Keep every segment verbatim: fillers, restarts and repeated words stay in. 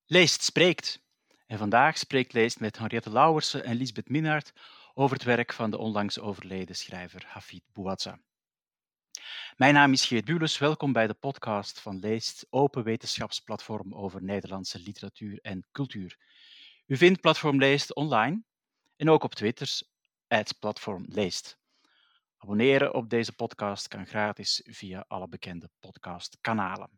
Leest spreekt. En vandaag spreekt Leest met Henriette Lauwersen en Lisbeth Minnaert over het werk van de onlangs overleden schrijver Hafid Bouazza. Mijn naam is Geert Bules, welkom bij de podcast van Leest, open wetenschapsplatform over Nederlandse literatuur en cultuur. U vindt Platform Leest online en ook op Twitter, at Platform Leest. Abonneren op deze podcast kan gratis via alle bekende podcastkanalen.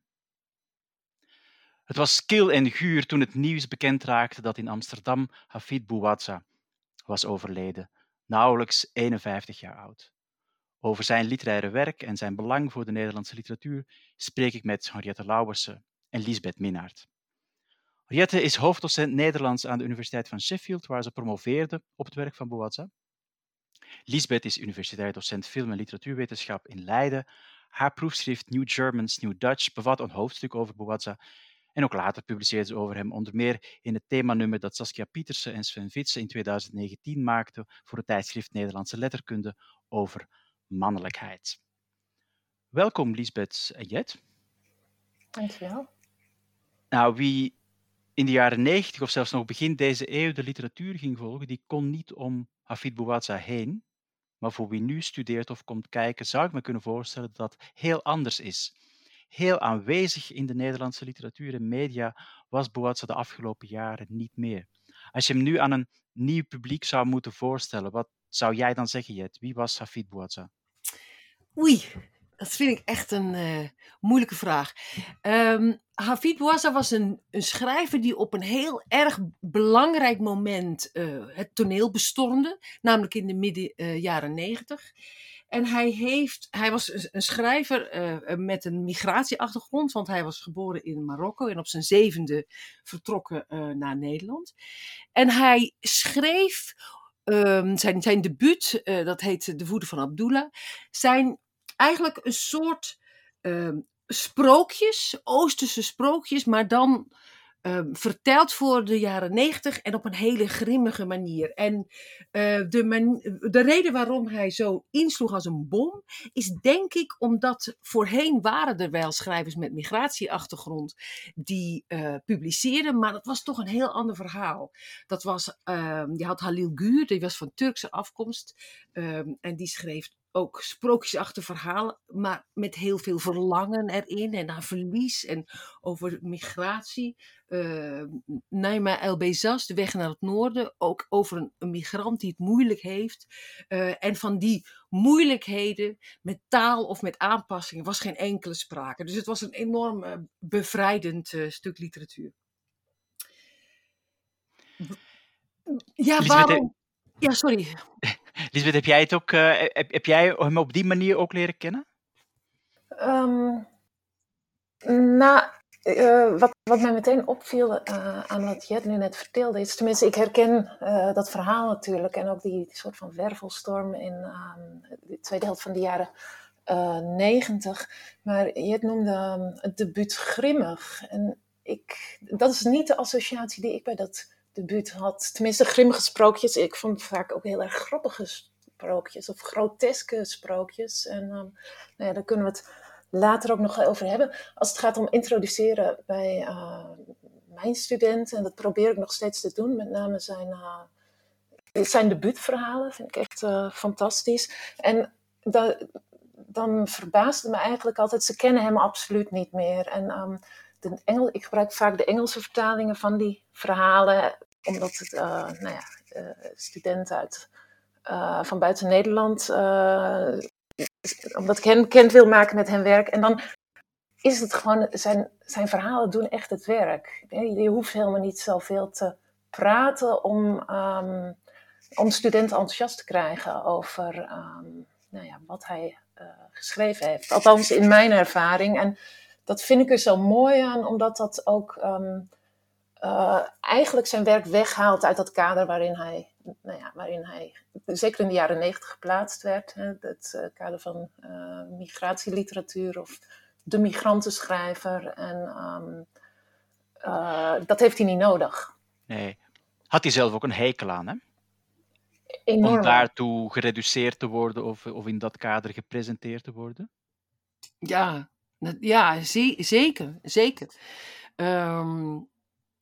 Het was kil en guur toen het nieuws bekend raakte dat in Amsterdam Hafid Bouazza was overleden, nauwelijks eenenvijftig jaar oud. Over zijn literaire werk en zijn belang voor de Nederlandse literatuur spreek ik met Henriette Lauwersen en Lisbeth Minnaert. Henriette is hoofddocent Nederlands aan de Universiteit van Sheffield, waar ze promoveerde op het werk van Bouazza. Lisbeth is universitair docent film- en literatuurwetenschap in Leiden. Haar proefschrift New Germans, New Dutch bevat een hoofdstuk over Bouazza. En ook later publiceerde ze over hem onder meer in het themanummer dat Saskia Pieterse en Sven Vitsen in twintig negentien maakten voor het tijdschrift Nederlandse Letterkunde over mannelijkheid. Welkom Lisbeth en Jet. Dankjewel. Nou, wie in de jaren negentig of zelfs nog begin deze eeuw de literatuur ging volgen, die kon niet om Hafid Bouazza heen. Maar voor wie nu studeert of komt kijken, zou ik me kunnen voorstellen dat dat heel anders is. Heel aanwezig in de Nederlandse literatuur en media was Bouazza de afgelopen jaren niet meer. Als je hem nu aan een nieuw publiek zou moeten voorstellen, wat zou jij dan zeggen, Jet? Wie was Hafid Bouazza? Oei, dat vind ik echt een uh, moeilijke vraag. Um, Hafid Bouazza was een, een schrijver die op een heel erg belangrijk moment uh, het toneel bestormde, namelijk in de midden uh, jaren negentig. En hij, heeft, hij was een, een schrijver uh, met een migratieachtergrond, want hij was geboren in Marokko en op zijn zevende vertrokken uh, naar Nederland. En hij schreef um, zijn, zijn debuut, uh, dat heet De Woede van Abdullah, zijn eigenlijk een soort um, sprookjes, Oosterse sprookjes, maar dan um, verteld voor de jaren negentig en op een hele grimmige manier. En uh, de, man- de reden waarom hij zo insloeg als een bom, is denk ik omdat voorheen waren er wel schrijvers met migratieachtergrond die uh, publiceerden, maar dat was toch een heel ander verhaal. Dat was, uh, je had Halil Gür, die was van Turkse afkomst um, en die schreef ook sprookjesachtige verhalen, maar met heel veel verlangen erin en naar verlies en over migratie. Uh, Naima El Bezas, De Weg naar het Noorden, ook over een, een migrant die het moeilijk heeft. Uh, en van die moeilijkheden met taal of met aanpassingen was geen enkele sprake. Dus het was een enorm uh, bevrijdend uh, stuk literatuur. Ja, Lisbeth, waarom? Ja, sorry. Lisbeth, heb jij, het ook, uh, heb, heb jij hem op die manier ook leren kennen? Um, nou, uh, wat, wat mij meteen opviel uh, aan wat Jet nu net vertelde, is tenminste, ik herken uh, dat verhaal natuurlijk en ook die, die soort van wervelstorm in um, de tweede helft van de jaren uh, negentig. Maar Jet noemde um, het debuut grimmig. En ik, dat is niet de associatie die ik bij dat debuut had. Tenminste, grimmige sprookjes. Ik vond het vaak ook heel erg grappige sprookjes of groteske sprookjes. En um, nou ja, daar kunnen we het later ook nog over hebben. Als het gaat om introduceren bij uh, mijn studenten, en dat probeer ik nog steeds te doen, met name zijn, uh, zijn debuutverhalen, vind ik echt uh, fantastisch. En da- dan verbaasde me eigenlijk altijd, ze kennen hem absoluut niet meer. En um, de Engel, ik gebruik vaak de Engelse vertalingen van die verhalen, omdat het, uh, nou ja, uh, studenten uit, uh, van buiten Nederland, uh, omdat ik hen bekend wil maken met hun werk. En dan is het gewoon, zijn, zijn verhalen doen echt het werk. Je hoeft helemaal niet zoveel te praten om, um, om studenten enthousiast te krijgen over um, nou ja, wat hij uh, geschreven heeft. Althans in mijn ervaring. En dat vind ik er zo mooi aan, omdat dat ook um, uh, eigenlijk zijn werk weghaalt uit dat kader waarin hij, nou ja, waarin hij zeker in de jaren negentig geplaatst werd. Hè, het uh, kader van uh, migratieliteratuur of de migrantenschrijver. En um, uh, dat heeft hij niet nodig. Nee. Had hij zelf ook een hekel aan, hè? Enorm. Om daartoe gereduceerd te worden of, of in dat kader gepresenteerd te worden? Ja, ja, z- zeker, zeker. Um,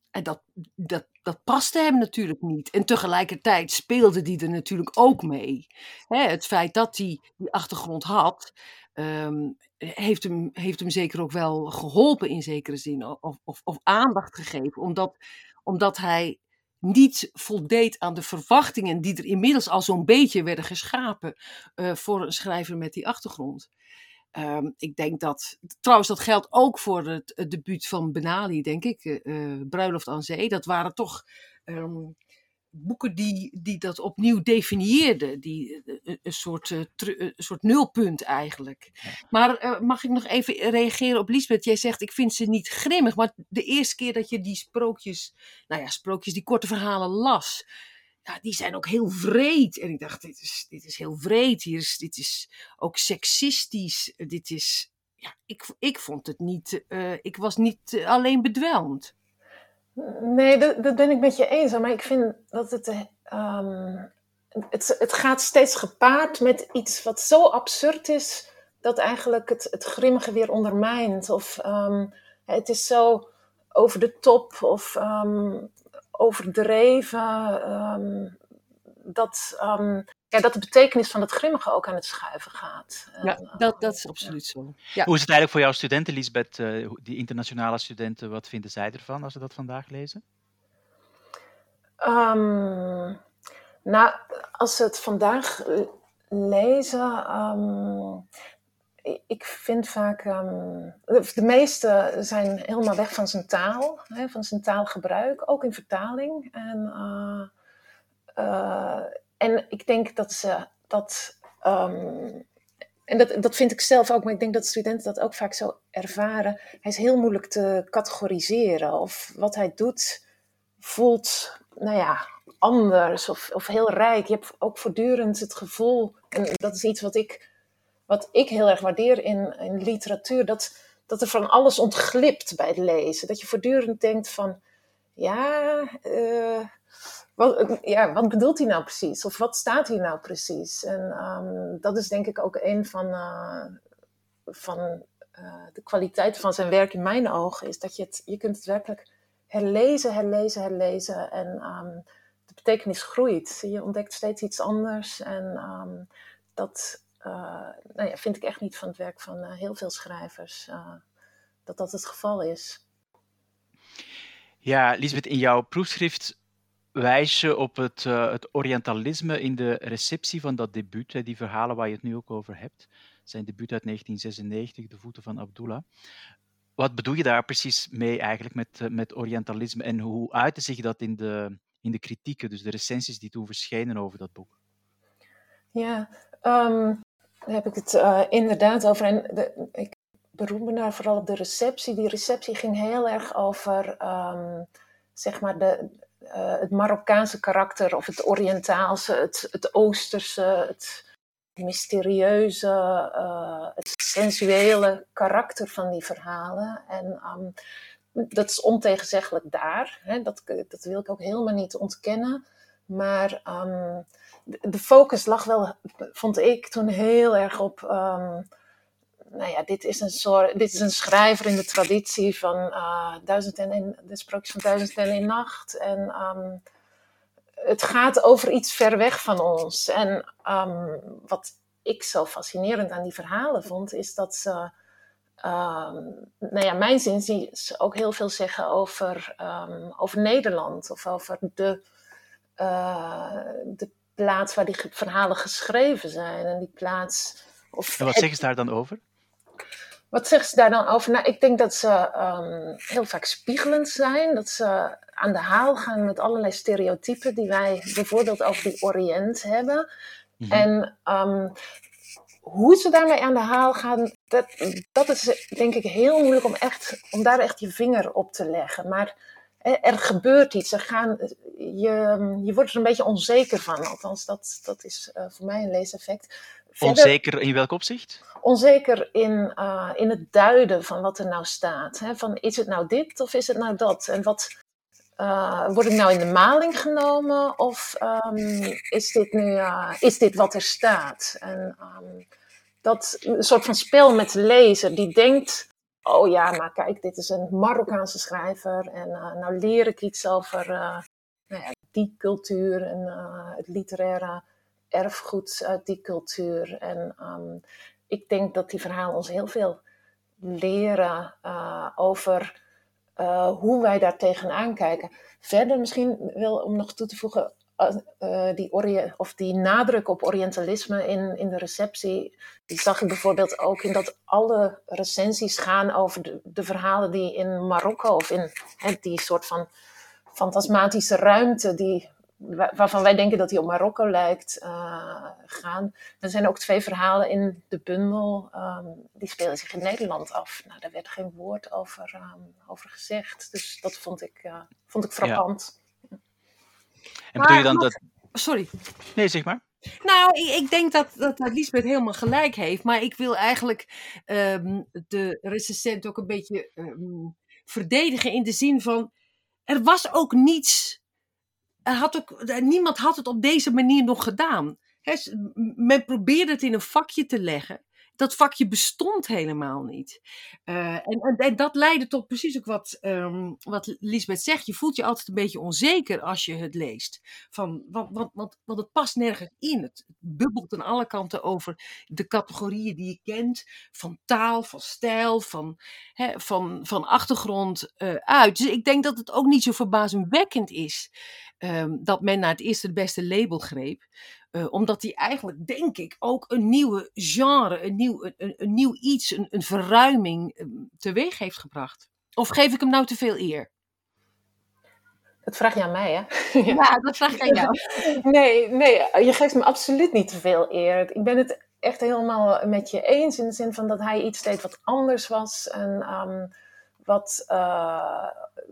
En dat, dat, dat paste hem natuurlijk niet. En tegelijkertijd speelde die er natuurlijk ook mee. Hè, het feit dat hij die achtergrond had, ehm, heeft, hem, heeft hem zeker ook wel geholpen in zekere zin. Of, of, of aandacht gegeven. Omdat, omdat hij niet voldeed aan de verwachtingen die er inmiddels al zo'n beetje werden geschapen uh, voor een schrijver met die achtergrond. Um, ik denk dat, trouwens dat geldt ook voor het, het debuut van Ben Ali, denk ik, uh, Bruiloft aan Zee. Dat waren toch um, boeken die, die dat opnieuw definieerden, die, uh, een, soort, uh, tru, een soort nulpunt eigenlijk. Ja. Maar uh, mag ik nog even reageren op Liesbeth? Jij zegt, ik vind ze niet grimmig, maar de eerste keer dat je die sprookjes, nou ja, sprookjes, die korte verhalen las, ja, die zijn ook heel wreed. En ik dacht, dit is, dit is heel wreed. Hier is, dit is ook seksistisch. Dit is, ja, ik, ik vond het niet, uh, ik was niet uh, alleen bedwelmd. Nee, dat, dat ben ik met je eens. Maar ik vind dat het, um, het, het gaat steeds gepaard met iets wat zo absurd is, dat eigenlijk het, het grimmige weer ondermijnt. Of um, het is zo over de top of um, overdreven, um, dat, um, ja, dat de betekenis van het grimmige ook aan het schuiven gaat. Ja, en, dat, dat is absoluut ja. zo. Ja. Hoe is het eigenlijk voor jouw studenten, Liesbeth, uh, die internationale studenten, wat vinden zij ervan als ze dat vandaag lezen? Um, nou, als ze het vandaag lezen, um, ik vind vaak, um, de meeste zijn helemaal weg van zijn taal, hè, van zijn taalgebruik, ook in vertaling. En, uh, uh, en ik denk dat ze dat, um, en dat, dat vind ik zelf ook, maar ik denk dat studenten dat ook vaak zo ervaren. Hij is heel moeilijk te categoriseren of wat hij doet voelt, nou ja, anders of, of heel rijk. Je hebt ook voortdurend het gevoel, en dat is iets wat ik... Wat ik heel erg waardeer in, in literatuur, dat, dat er van alles ontglipt bij het lezen. Dat je voortdurend denkt van, ja, uh, wat, ja, wat bedoelt hij nou precies? Of wat staat hier nou precies? En um, dat is denk ik ook een van, uh, van uh, de kwaliteiten van zijn werk in mijn ogen, is dat je het, je kunt het werkelijk herlezen, herlezen, herlezen. En um, de betekenis groeit. Je ontdekt steeds iets anders. En um, dat... Uh, nou ja, vind ik echt niet van het werk van uh, heel veel schrijvers, uh, dat dat het geval is. Ja, Liesbeth, in jouw proefschrift wijs je op het, uh, het orientalisme in de receptie van dat debuut, hè, die verhalen waar je het nu ook over hebt. Zijn debuut uit negentien zesennegentig, De voeten van Abdullah. Wat bedoel je daar precies mee eigenlijk met, uh, met orientalisme en hoe uitte zich dat in de, in de kritieken, dus de recensies die toen verschenen over dat boek? Ja, um... daar heb ik het uh, inderdaad over. En de, ik beroep me daar vooral op de receptie. Die receptie ging heel erg over um, zeg maar de, uh, het Marokkaanse karakter of het Oriëntaalse, het, het Oosterse, het mysterieuze, uh, het sensuele karakter van die verhalen. En um, dat is ontegenzeggelijk daar. Hè? Dat, dat wil ik ook helemaal niet ontkennen. Maar um, de focus lag wel, vond ik toen heel erg op, um, nou ja, dit is een soort, dit is een schrijver in de traditie van uh, duizend en een, de sprookjes van Duizend en een Nacht. En um, het gaat over iets ver weg van ons. En um, wat ik zo fascinerend aan die verhalen vond, is dat ze, um, nou ja, mijn zin ze ook heel veel zeggen over, um, over Nederland of over de, uh, de plaats waar die verhalen geschreven zijn. En die plaats... Of en wat zeggen ze daar dan over? Wat zeggen ze daar dan over? Nou, ik denk dat ze um, heel vaak spiegelend zijn. Dat ze aan de haal gaan met allerlei stereotypen die wij bijvoorbeeld over die Oriënt hebben. Mm-hmm. En um, hoe ze daarmee aan de haal gaan, dat, dat is denk ik heel moeilijk om, echt, om daar echt je vinger op te leggen. Maar er gebeurt iets. Er gaan, je, je wordt er een beetje onzeker van. Althans, dat, dat is uh, voor mij een leeseffect. Verder, onzeker in welk opzicht? Onzeker in, uh, in het duiden van wat er nou staat. Hè? Van, is het nou dit of is het nou dat? En wat, uh, word ik nou in de maling genomen? Of um, is, dit nu, uh, is dit wat er staat? En um, dat een soort van spel met de lezer die denkt oh ja, maar kijk, dit is een Marokkaanse schrijver. En uh, nou leer ik iets over uh, nou ja, die cultuur en uh, het literaire erfgoed uit die cultuur. En um, ik denk dat die verhalen ons heel veel leren uh, over uh, hoe wij daar tegenaan kijken. Verder misschien wel om nog toe te voegen, uh, uh, die, ori- of die nadruk op orientalisme in, in de receptie, die zag ik bijvoorbeeld ook in dat alle recensies gaan over de, de verhalen die in Marokko of in he, die soort van fantasmatische ruimte die, waarvan wij denken dat die op Marokko lijkt, uh, gaan. Er zijn ook twee verhalen in de bundel, um, die spelen zich in Nederland af. Nou, daar werd geen woord over, um, over gezegd. Dus dat vond ik, uh, vond ik frappant. Ja. En bedoel je dan dat... Sorry. Nee, zeg maar. Nou, ik, ik denk dat, dat Liesbeth helemaal gelijk heeft. Maar ik wil eigenlijk um, de recensent ook een beetje um, verdedigen in de zin van... Er was ook niets... Er had ook, niemand had het op deze manier nog gedaan. He, men probeerde het in een vakje te leggen. Dat vakje bestond helemaal niet. Uh, en, en, en dat leidde tot precies ook wat, um, wat Liesbeth zegt. Je voelt je altijd een beetje onzeker als je het leest. Van, want, want, want, want het past nergens in. Het bubbelt aan alle kanten over de categorieën die je kent. Van taal, van stijl, van, he, van, van achtergrond uh, uit. Dus ik denk dat het ook niet zo verbazingwekkend is. Um, dat men naar het eerste het beste label greep. Uh, omdat hij eigenlijk, denk ik, ook een nieuwe genre, een nieuw, een, een nieuw iets, een, een verruiming um, teweeg heeft gebracht. Of geef ik hem nou te veel eer? Dat vraag je aan mij, hè? Ja, ja dat vraag ik aan jou. Nee, nee, je geeft me absoluut niet te veel eer. Ik ben het echt helemaal met je eens in de zin van dat hij iets deed wat anders was. En um, wat... Uh,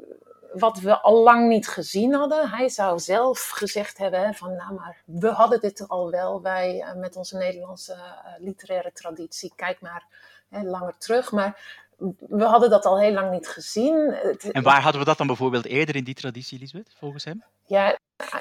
wat we al lang niet gezien hadden. Hij zou zelf gezegd hebben hè, van nou maar we hadden dit al wel, wij uh, met onze Nederlandse uh, literaire traditie, kijk maar hè, langer terug, maar we hadden dat al heel lang niet gezien. En waar hadden we dat dan bijvoorbeeld eerder in die traditie, Liesbeth, volgens hem? Ja,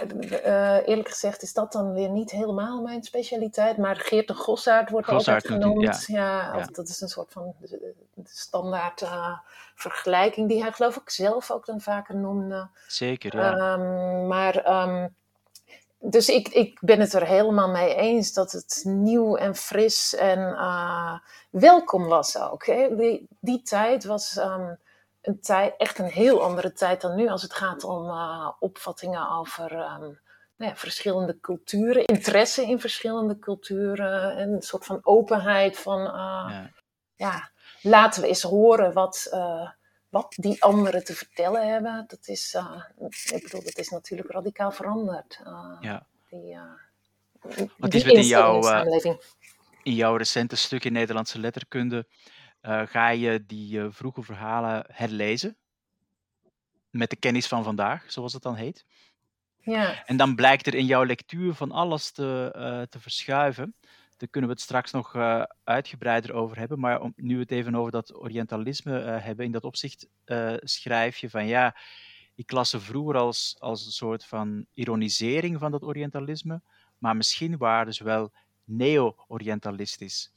uh, eerlijk gezegd is dat dan weer niet helemaal mijn specialiteit, maar Geert de Gossaert wordt Gossaert altijd genoemd. Ja. Ja, Ja. Of, dat is een soort van standaard uh, vergelijking die hij geloof ik zelf ook dan vaker noemde. Zeker, ja. Um, maar, um, dus ik, ik ben het er helemaal mee eens dat het nieuw en fris en uh, welkom was ook. Hè? Die, die tijd was... Um, Een tijd, echt een heel andere tijd dan nu als het gaat om uh, opvattingen over um, nou ja, verschillende culturen, interesse in verschillende culturen, en een soort van openheid van, uh, ja. ja, laten we eens horen wat, uh, wat die anderen te vertellen hebben. Dat is, uh, ik bedoel, dat is natuurlijk radicaal veranderd. Uh, ja. Die, uh, wat die is in jouw, in, samenleving. in jouw recente stuk in Nederlandse letterkunde? Uh, ga je die uh, vroege verhalen herlezen? Met de kennis van vandaag, zoals het dan heet. Ja. En dan blijkt er in jouw lectuur van alles te, uh, te verschuiven. Daar kunnen we het straks nog uh, uitgebreider over hebben. Maar om nu het even over dat orientalisme uh, hebben. In dat opzicht uh, schrijf je van ja, ik las ze vroeger als, als een soort van ironisering van dat orientalisme. Maar misschien waren ze wel neo-orientalistisch.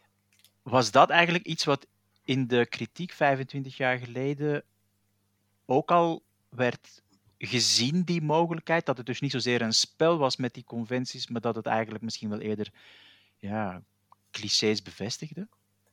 Was dat eigenlijk iets wat in de kritiek vijfentwintig jaar geleden ook al werd gezien, die mogelijkheid? Dat het dus niet zozeer een spel was met die conventies, maar dat het eigenlijk misschien wel eerder ja, clichés bevestigde?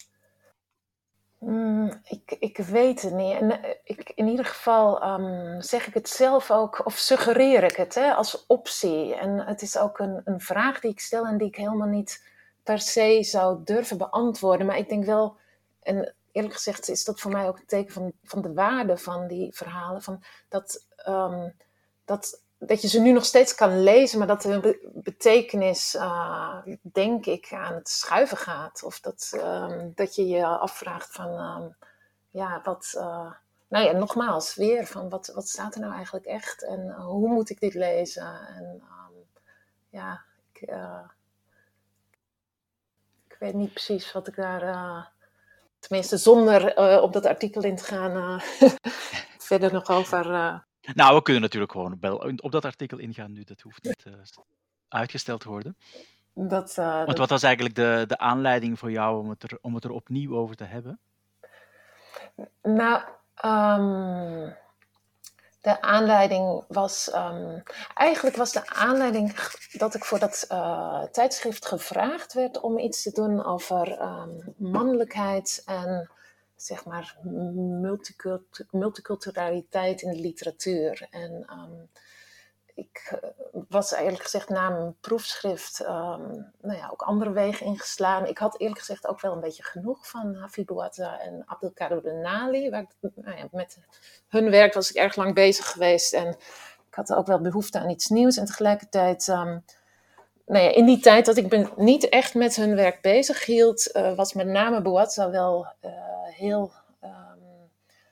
Mm, ik, ik weet het niet. En, uh, ik, in ieder geval um, zeg ik het zelf ook, of suggereer ik het hè, als optie. En het is ook een, een vraag die ik stel en die ik helemaal niet per se zou durven beantwoorden. Maar ik denk wel, en eerlijk gezegd is dat voor mij ook een teken van, van de waarde van die verhalen. Van dat, um, dat, dat je ze nu nog steeds kan lezen, maar dat de be- betekenis, uh, denk ik, aan het schuiven gaat. Of dat, um, dat je je afvraagt van, um, ja, wat... Uh, nou ja, nogmaals, weer van wat, wat staat er nou eigenlijk echt? En uh, hoe moet ik dit lezen? En um, ja, ik... Uh, Ik weet niet precies wat ik daar, uh, tenminste zonder uh, op dat artikel in te gaan, uh, verder nog over... Uh... Nou, we kunnen natuurlijk gewoon wel op dat artikel ingaan nu, dat hoeft niet uh, uitgesteld te worden. Dat, uh, Want dat... wat was eigenlijk de, de aanleiding voor jou om het, er, om het er opnieuw over te hebben? Nou, um, de aanleiding was... Um, eigenlijk was de aanleiding dat ik voor dat uh, tijdschrift gevraagd werd om iets te doen over um, mannelijkheid en zeg maar multicult- multiculturaliteit in de literatuur. En um, ik was eerlijk gezegd na mijn proefschrift um, nou ja, ook andere wegen ingeslaan. Ik had eerlijk gezegd ook wel een beetje genoeg van Hafid Bouazza en Abdelkader Benali. Waar ik, nou ja, met hun werk was ik erg lang bezig geweest en ik had ook wel behoefte aan iets nieuws. En tegelijkertijd, um, nou ja, in die tijd dat ik me niet echt met hun werk bezig hield, uh, was met name Bouazza wel uh, heel... Um,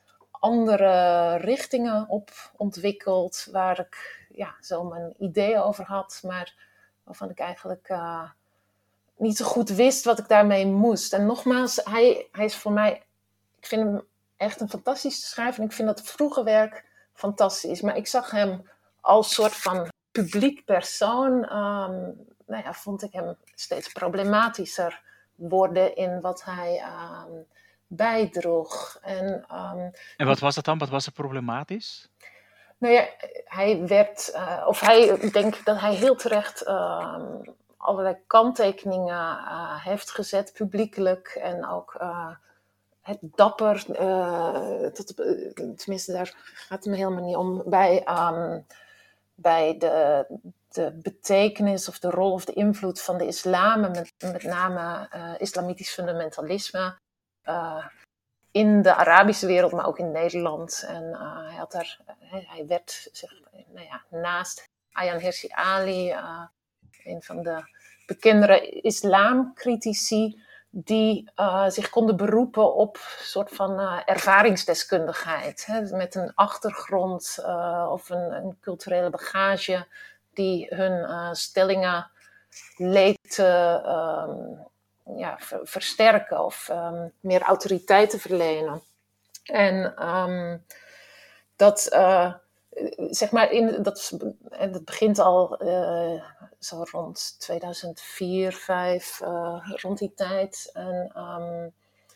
andere richtingen op ontwikkeld, waar ik ja, zo mijn ideeën over had, maar waarvan ik eigenlijk uh, niet zo goed wist wat ik daarmee moest. En nogmaals, hij, hij is voor mij, ik vind hem echt een fantastische schrijver en ik vind dat vroege werk fantastisch. Maar ik zag hem als soort van publiek persoon, um, nou ja, vond ik hem steeds problematischer worden in wat hij um, bijdroeg. En, um, En wat was dat dan? Wat was er problematisch? Nou ja, hij werd, uh, of hij, ik denk dat hij heel terecht uh, allerlei kanttekeningen uh, heeft gezet, publiekelijk. En ook uh, het dapper, uh, tot, uh, tenminste daar gaat het me helemaal niet om, bij, um, bij de, de betekenis of de rol of de invloed van de islam, met, met name uh, islamitisch fundamentalisme. Uh, in de Arabische wereld, maar ook in Nederland. En uh, hij, had daar, hij, hij werd zeg, nou ja, naast Ayaan Hirsi Ali, uh, een van de bekendere islamcritici, die uh, zich konden beroepen op een soort van uh, ervaringsdeskundigheid. Hè, met een achtergrond uh, of een, een culturele bagage die hun uh, stellingen leed te... Uh, Ja, versterken of um, meer autoriteit te verlenen. En um, dat, uh, zeg maar, in, dat, en dat begint al uh, zo rond tweeduizend vier, tweeduizend vijf, uh, rond die tijd. En, um,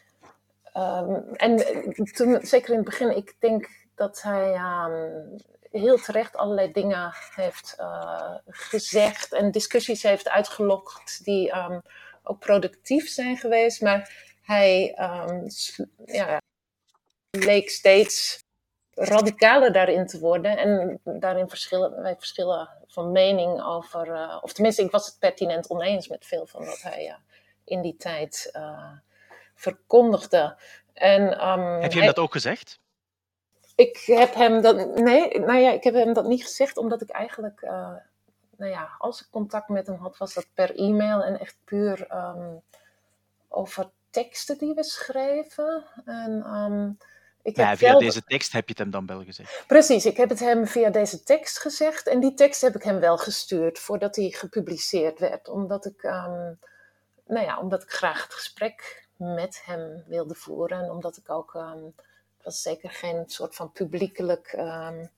um, en toen, zeker in het begin, ik denk dat hij um, heel terecht allerlei dingen heeft uh, gezegd en discussies heeft uitgelokt die... Um, ook productief zijn geweest, maar hij um, ja, leek steeds radicaler daarin te worden en daarin verschillen, wij verschillen van mening over, uh, of tenminste ik was het pertinent oneens met veel van wat hij uh, in die tijd uh, verkondigde. En, um, heb je hem hij, dat ook gezegd? Ik heb hem dat, nee, nou ja, ik heb hem dat niet gezegd, omdat ik eigenlijk... Uh, Nou ja, als ik contact met hem had, was dat per e-mail en echt puur um, over teksten die we schreven. En, um, ik Ja, heb via zelf... deze tekst heb je het hem dan wel gezegd. Precies, ik heb het hem via deze tekst gezegd. En die tekst heb ik hem wel gestuurd voordat hij gepubliceerd werd. Omdat ik, um, nou ja, omdat ik graag het gesprek met hem wilde voeren. En omdat ik ook, um, het was zeker geen soort van publiekelijk... Um,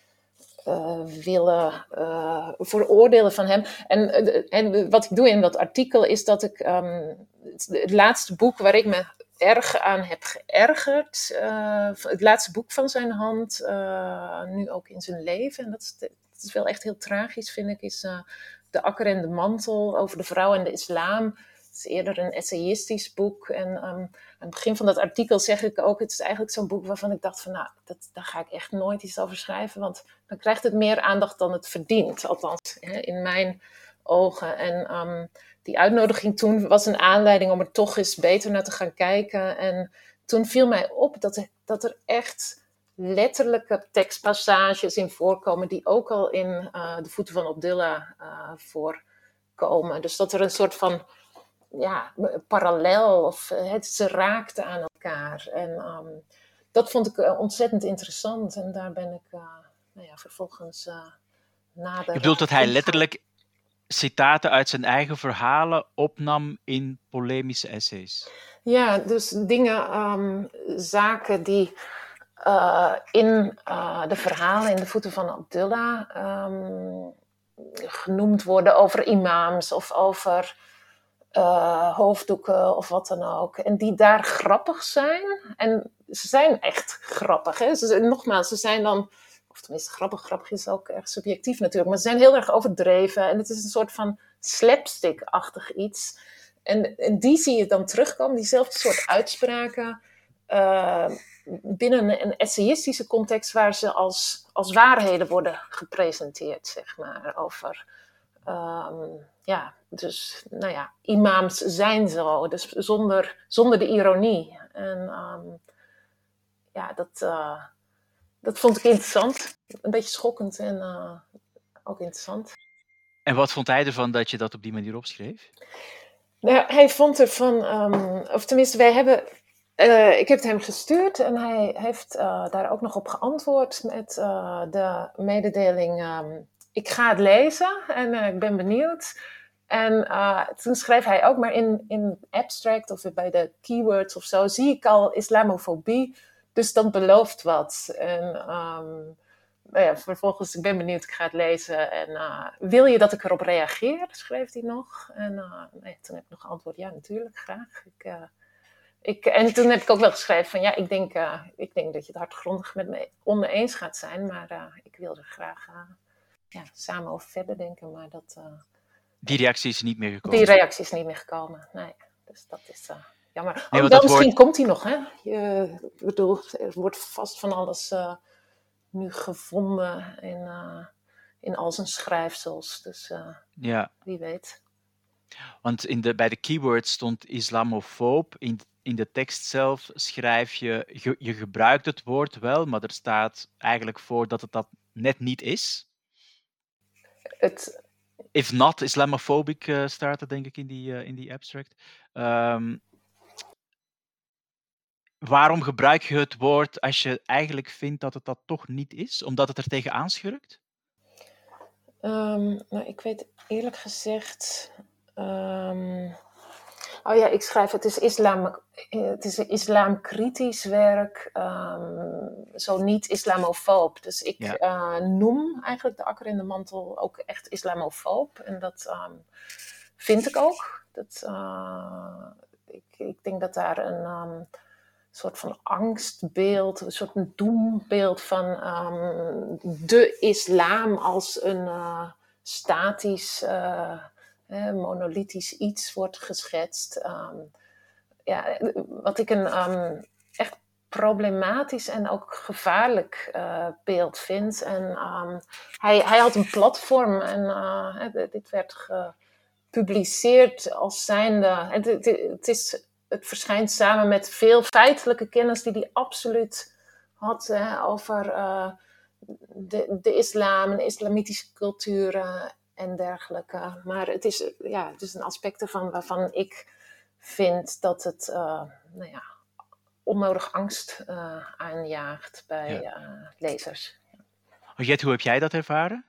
Uh, willen uh, veroordelen van hem. En, uh, en wat ik doe in dat artikel is dat ik um, het, het laatste boek waar ik me erg aan heb geërgerd, uh, het laatste boek van zijn hand, uh, nu ook in zijn leven, en dat is, dat is wel echt heel tragisch, vind ik, is uh, De Akker en de Mantel over de vrouw en de islam. Het is eerder een essayistisch boek. En um, aan het begin van dat artikel zeg ik ook... het is eigenlijk zo'n boek waarvan ik dacht van... nou, dat, daar ga ik echt nooit iets over schrijven... want dan krijgt het meer aandacht dan het verdient. Althans, hè, in mijn ogen. En um, die uitnodiging toen was een aanleiding... om er toch eens beter naar te gaan kijken. En toen viel mij op dat er, dat er echt... letterlijke tekstpassages in voorkomen... die ook al in uh, De Voeten van Abdullah uh, voorkomen. Dus dat er een soort van... ja, parallel of het, ze raakten aan elkaar. En um, dat vond ik uh, ontzettend interessant. En daar ben ik uh, nou ja, vervolgens uh, nader... Je bedoelt dat hij letterlijk citaten uit zijn eigen verhalen opnam in polemische essays? Ja, dus dingen, um, zaken die uh, in uh, de verhalen in De Voeten van Abdullah um, genoemd worden over imams of over... uh, hoofddoeken of wat dan ook. En die daar grappig zijn. En ze zijn echt grappig. Hè? Ze, nogmaals, ze zijn dan... Of tenminste, grappig, grappig is ook erg subjectief natuurlijk. Maar ze zijn heel erg overdreven. En het is een soort van slapstick-achtig iets. En, en die zie je dan terugkomen. Diezelfde soort uitspraken. Uh, binnen een essayistische context waar ze als, als waarheden worden gepresenteerd, zeg maar. Over, um, ja, dus, nou ja, imams zijn zo. Dus zonder, zonder de ironie. En um, ja, dat... Uh, Dat vond ik interessant. Een beetje schokkend en uh, ook interessant. En wat vond hij ervan dat je dat op die manier opschreef? Nou, hij vond ervan... Um, of tenminste, wij hebben... Uh, ik heb het hem gestuurd en hij heeft uh, daar ook nog op geantwoord met uh, de mededeling... Um, ik ga het lezen en uh, ik ben benieuwd. En uh, toen schreef hij ook, maar in, in abstract of bij de keywords of zo... zie ik al islamofobie... Dus dat belooft wat. En um, nou ja, vervolgens, ik ben benieuwd, ik ga het lezen. En uh, wil je dat ik erop reageer? Schreef hij nog. En uh, nee, toen heb ik nog geantwoord, ja, natuurlijk, graag. Ik, uh, ik, en toen heb ik ook wel geschreven van, ja, ik denk, uh, ik denk dat je het hardgrondig met me oneens gaat zijn. Maar uh, ik wil er graag uh, ja, samen over verder denken. Maar dat, uh, die reactie is niet meer gekomen? Die reactie is niet meer gekomen, nee. Dus dat is... Uh, Jammer. Nee, oh, dan misschien woord... komt hij nog, hè? Je, ik bedoel, er wordt vast van alles uh, nu gevonden in, uh, in al zijn schrijfsels. Dus uh, ja. Wie weet. Want in de, bij de keywords stond islamofoob. In, in de tekst zelf schrijf je, je... Je gebruikt het woord wel, maar er staat eigenlijk voor dat het dat net niet is. Het... If not Islamophobic uh, staat er denk ik in die, uh, in die abstract. Um, Waarom gebruik je het woord als je eigenlijk vindt dat het dat toch niet is? Omdat het er tegen aanschurkt? Um, nou, ik weet eerlijk gezegd... Um... Oh ja, ik schrijf, het is, islam, het is een islamkritisch werk, um, zo niet islamofoob. Dus ik ja. uh, noem eigenlijk de akker in de mantel ook echt islamofoob. En dat um, vind ik ook. Dat, uh, ik, ik denk dat daar een um, soort van angstbeeld, een soort een doembeeld van um, de islam als een uh, statisch... Uh, Eh, monolithisch iets wordt geschetst. Um, ja, wat ik een um, echt problematisch en ook gevaarlijk uh, beeld vind. En um, hij, hij had een platform en uh, dit werd gepubliceerd als zijnde... Het, het, het, is, het verschijnt samen met veel feitelijke kennis die hij absoluut had hè, over uh, de, de islam en de islamitische cultuur... Uh, en dergelijke. Maar het is, ja, het is een aspect ervan waarvan ik vind dat het uh, nou ja, onnodig angst uh, aanjaagt bij ja. uh, lezers. Jet, hoe heb jij dat ervaren?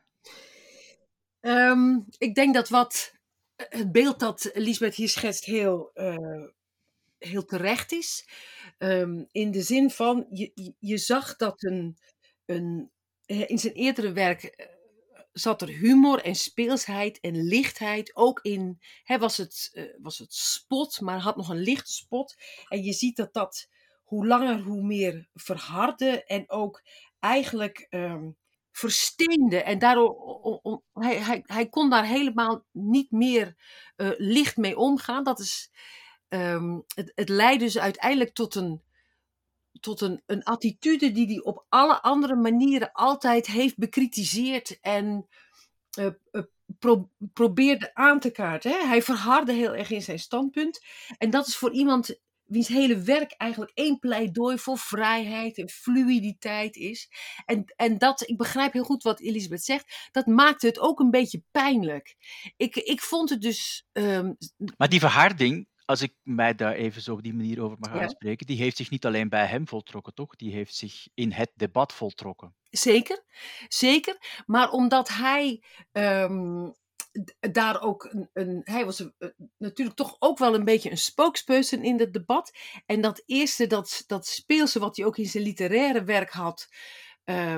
Um, ik denk dat wat het beeld dat Liesbeth hier schetst heel, uh, heel terecht is. Um, in de zin van, je, je zag dat een, een, in zijn eerdere werk... zat er humor en speelsheid en lichtheid. Ook in, hè, was, het, uh, was het spot, maar had nog een lichte spot. En je ziet dat dat hoe langer hoe meer verhardde en ook eigenlijk um, versteende. En daardoor, on, on, hij, hij, hij kon daar helemaal niet meer uh, licht mee omgaan. Dat is, um, het, het leidde dus uiteindelijk tot een tot een, een attitude die hij op alle andere manieren altijd heeft bekritiseerd en uh, uh, pro- probeerde aan te kaarten. Hè? Hij verhardde heel erg in zijn standpunt. En dat is voor iemand wiens hele werk eigenlijk één pleidooi voor vrijheid en fluiditeit is. En, en dat, ik begrijp heel goed wat Elisabeth zegt, dat maakte het ook een beetje pijnlijk. Ik, ik vond het dus... Um, maar die verharding... Als ik mij daar even zo op die manier over mag ja. uitspreken, die heeft zich niet alleen bij hem voltrokken, toch? Die heeft zich in het debat voltrokken. Zeker, zeker. Maar omdat hij um, daar ook een, een hij was een, natuurlijk toch ook wel een beetje een spokesperson in het debat. En dat eerste, dat, dat speelse wat hij ook in zijn literaire werk had, um,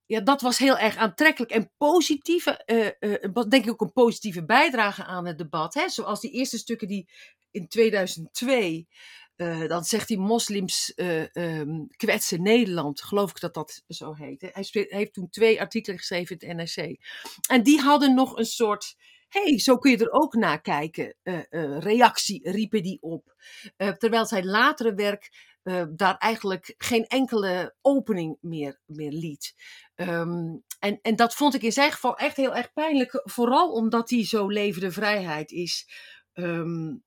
ja, dat was heel erg aantrekkelijk en positief. Uh, uh, was denk ik ook een positieve bijdrage aan het debat. Hè? Zoals die eerste stukken die in tweeduizend twee... Uh, dan zegt hij moslims uh, um, kwetsen Nederland. Geloof ik dat dat zo heet. Hè? Hij, spe- hij heeft toen twee artikelen geschreven in het N R C. En die hadden nog een soort... Hé, hey, zo kun je er ook naar kijken. Uh, uh, reactie riepen die op. Uh, terwijl zijn latere werk uh, daar eigenlijk geen enkele opening meer, meer liet. Um, en, en dat vond ik in zijn geval echt heel erg pijnlijk. Vooral omdat hij zo levende vrijheid is. Um,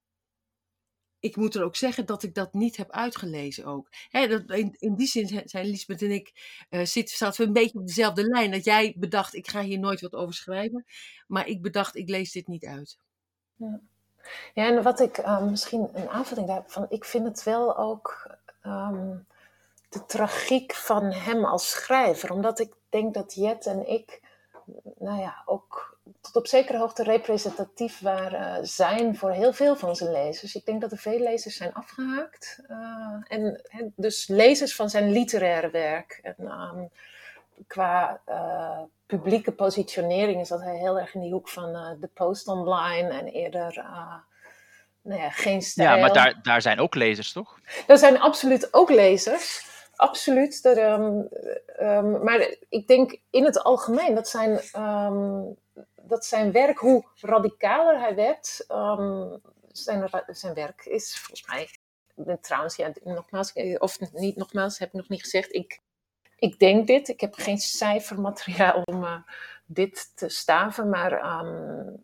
Ik moet er ook zeggen dat ik dat niet heb uitgelezen ook. Hè, dat, in, in die zin zijn Liesbeth en ik, uh, zitten, zaten we een beetje op dezelfde lijn. Dat jij bedacht, ik ga hier nooit wat over schrijven. Maar ik bedacht, ik lees dit niet uit. Ja, ja en wat ik uh, misschien een aanvulling daarvan, ik vind het wel ook um, de tragiek van hem als schrijver. Omdat ik denk dat Jet en ik, nou ja, ook tot op zekere hoogte representatief waren, zijn voor heel veel van zijn lezers. Ik denk dat er veel lezers zijn afgehaakt. Uh, en, en dus lezers van zijn literaire werk. En um, qua uh, publieke positionering zat hij heel erg in die hoek van uh, de Post Online en eerder uh, nou ja, geen stijl. Ja, maar daar, daar zijn ook lezers, toch? Er zijn absoluut ook lezers. Absoluut. Dat, um, um, maar ik denk in het algemeen dat zijn... Um, dat zijn werk, hoe radicaler hij werd, um, zijn, zijn werk is volgens mij, trouwens, ja, nogmaals, of niet nogmaals, heb ik nog niet gezegd, ik, ik denk dit, ik heb geen cijfermateriaal om uh, dit te staven, maar um,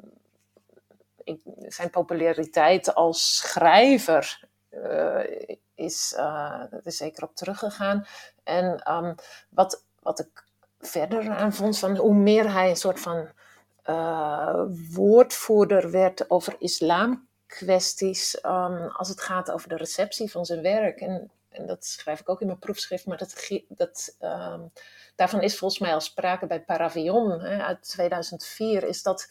ik, zijn populariteit als schrijver uh, is, uh, dat is zeker op teruggegaan. En um, wat, wat ik verder aan vond, van hoe meer hij een soort van Uh, woordvoerder werd over islamkwesties um, als het gaat over de receptie van zijn werk. En, en dat schrijf ik ook in mijn proefschrift, maar dat, dat, um, daarvan is volgens mij al sprake bij Paravion hè, uit tweeduizend vier, is dat,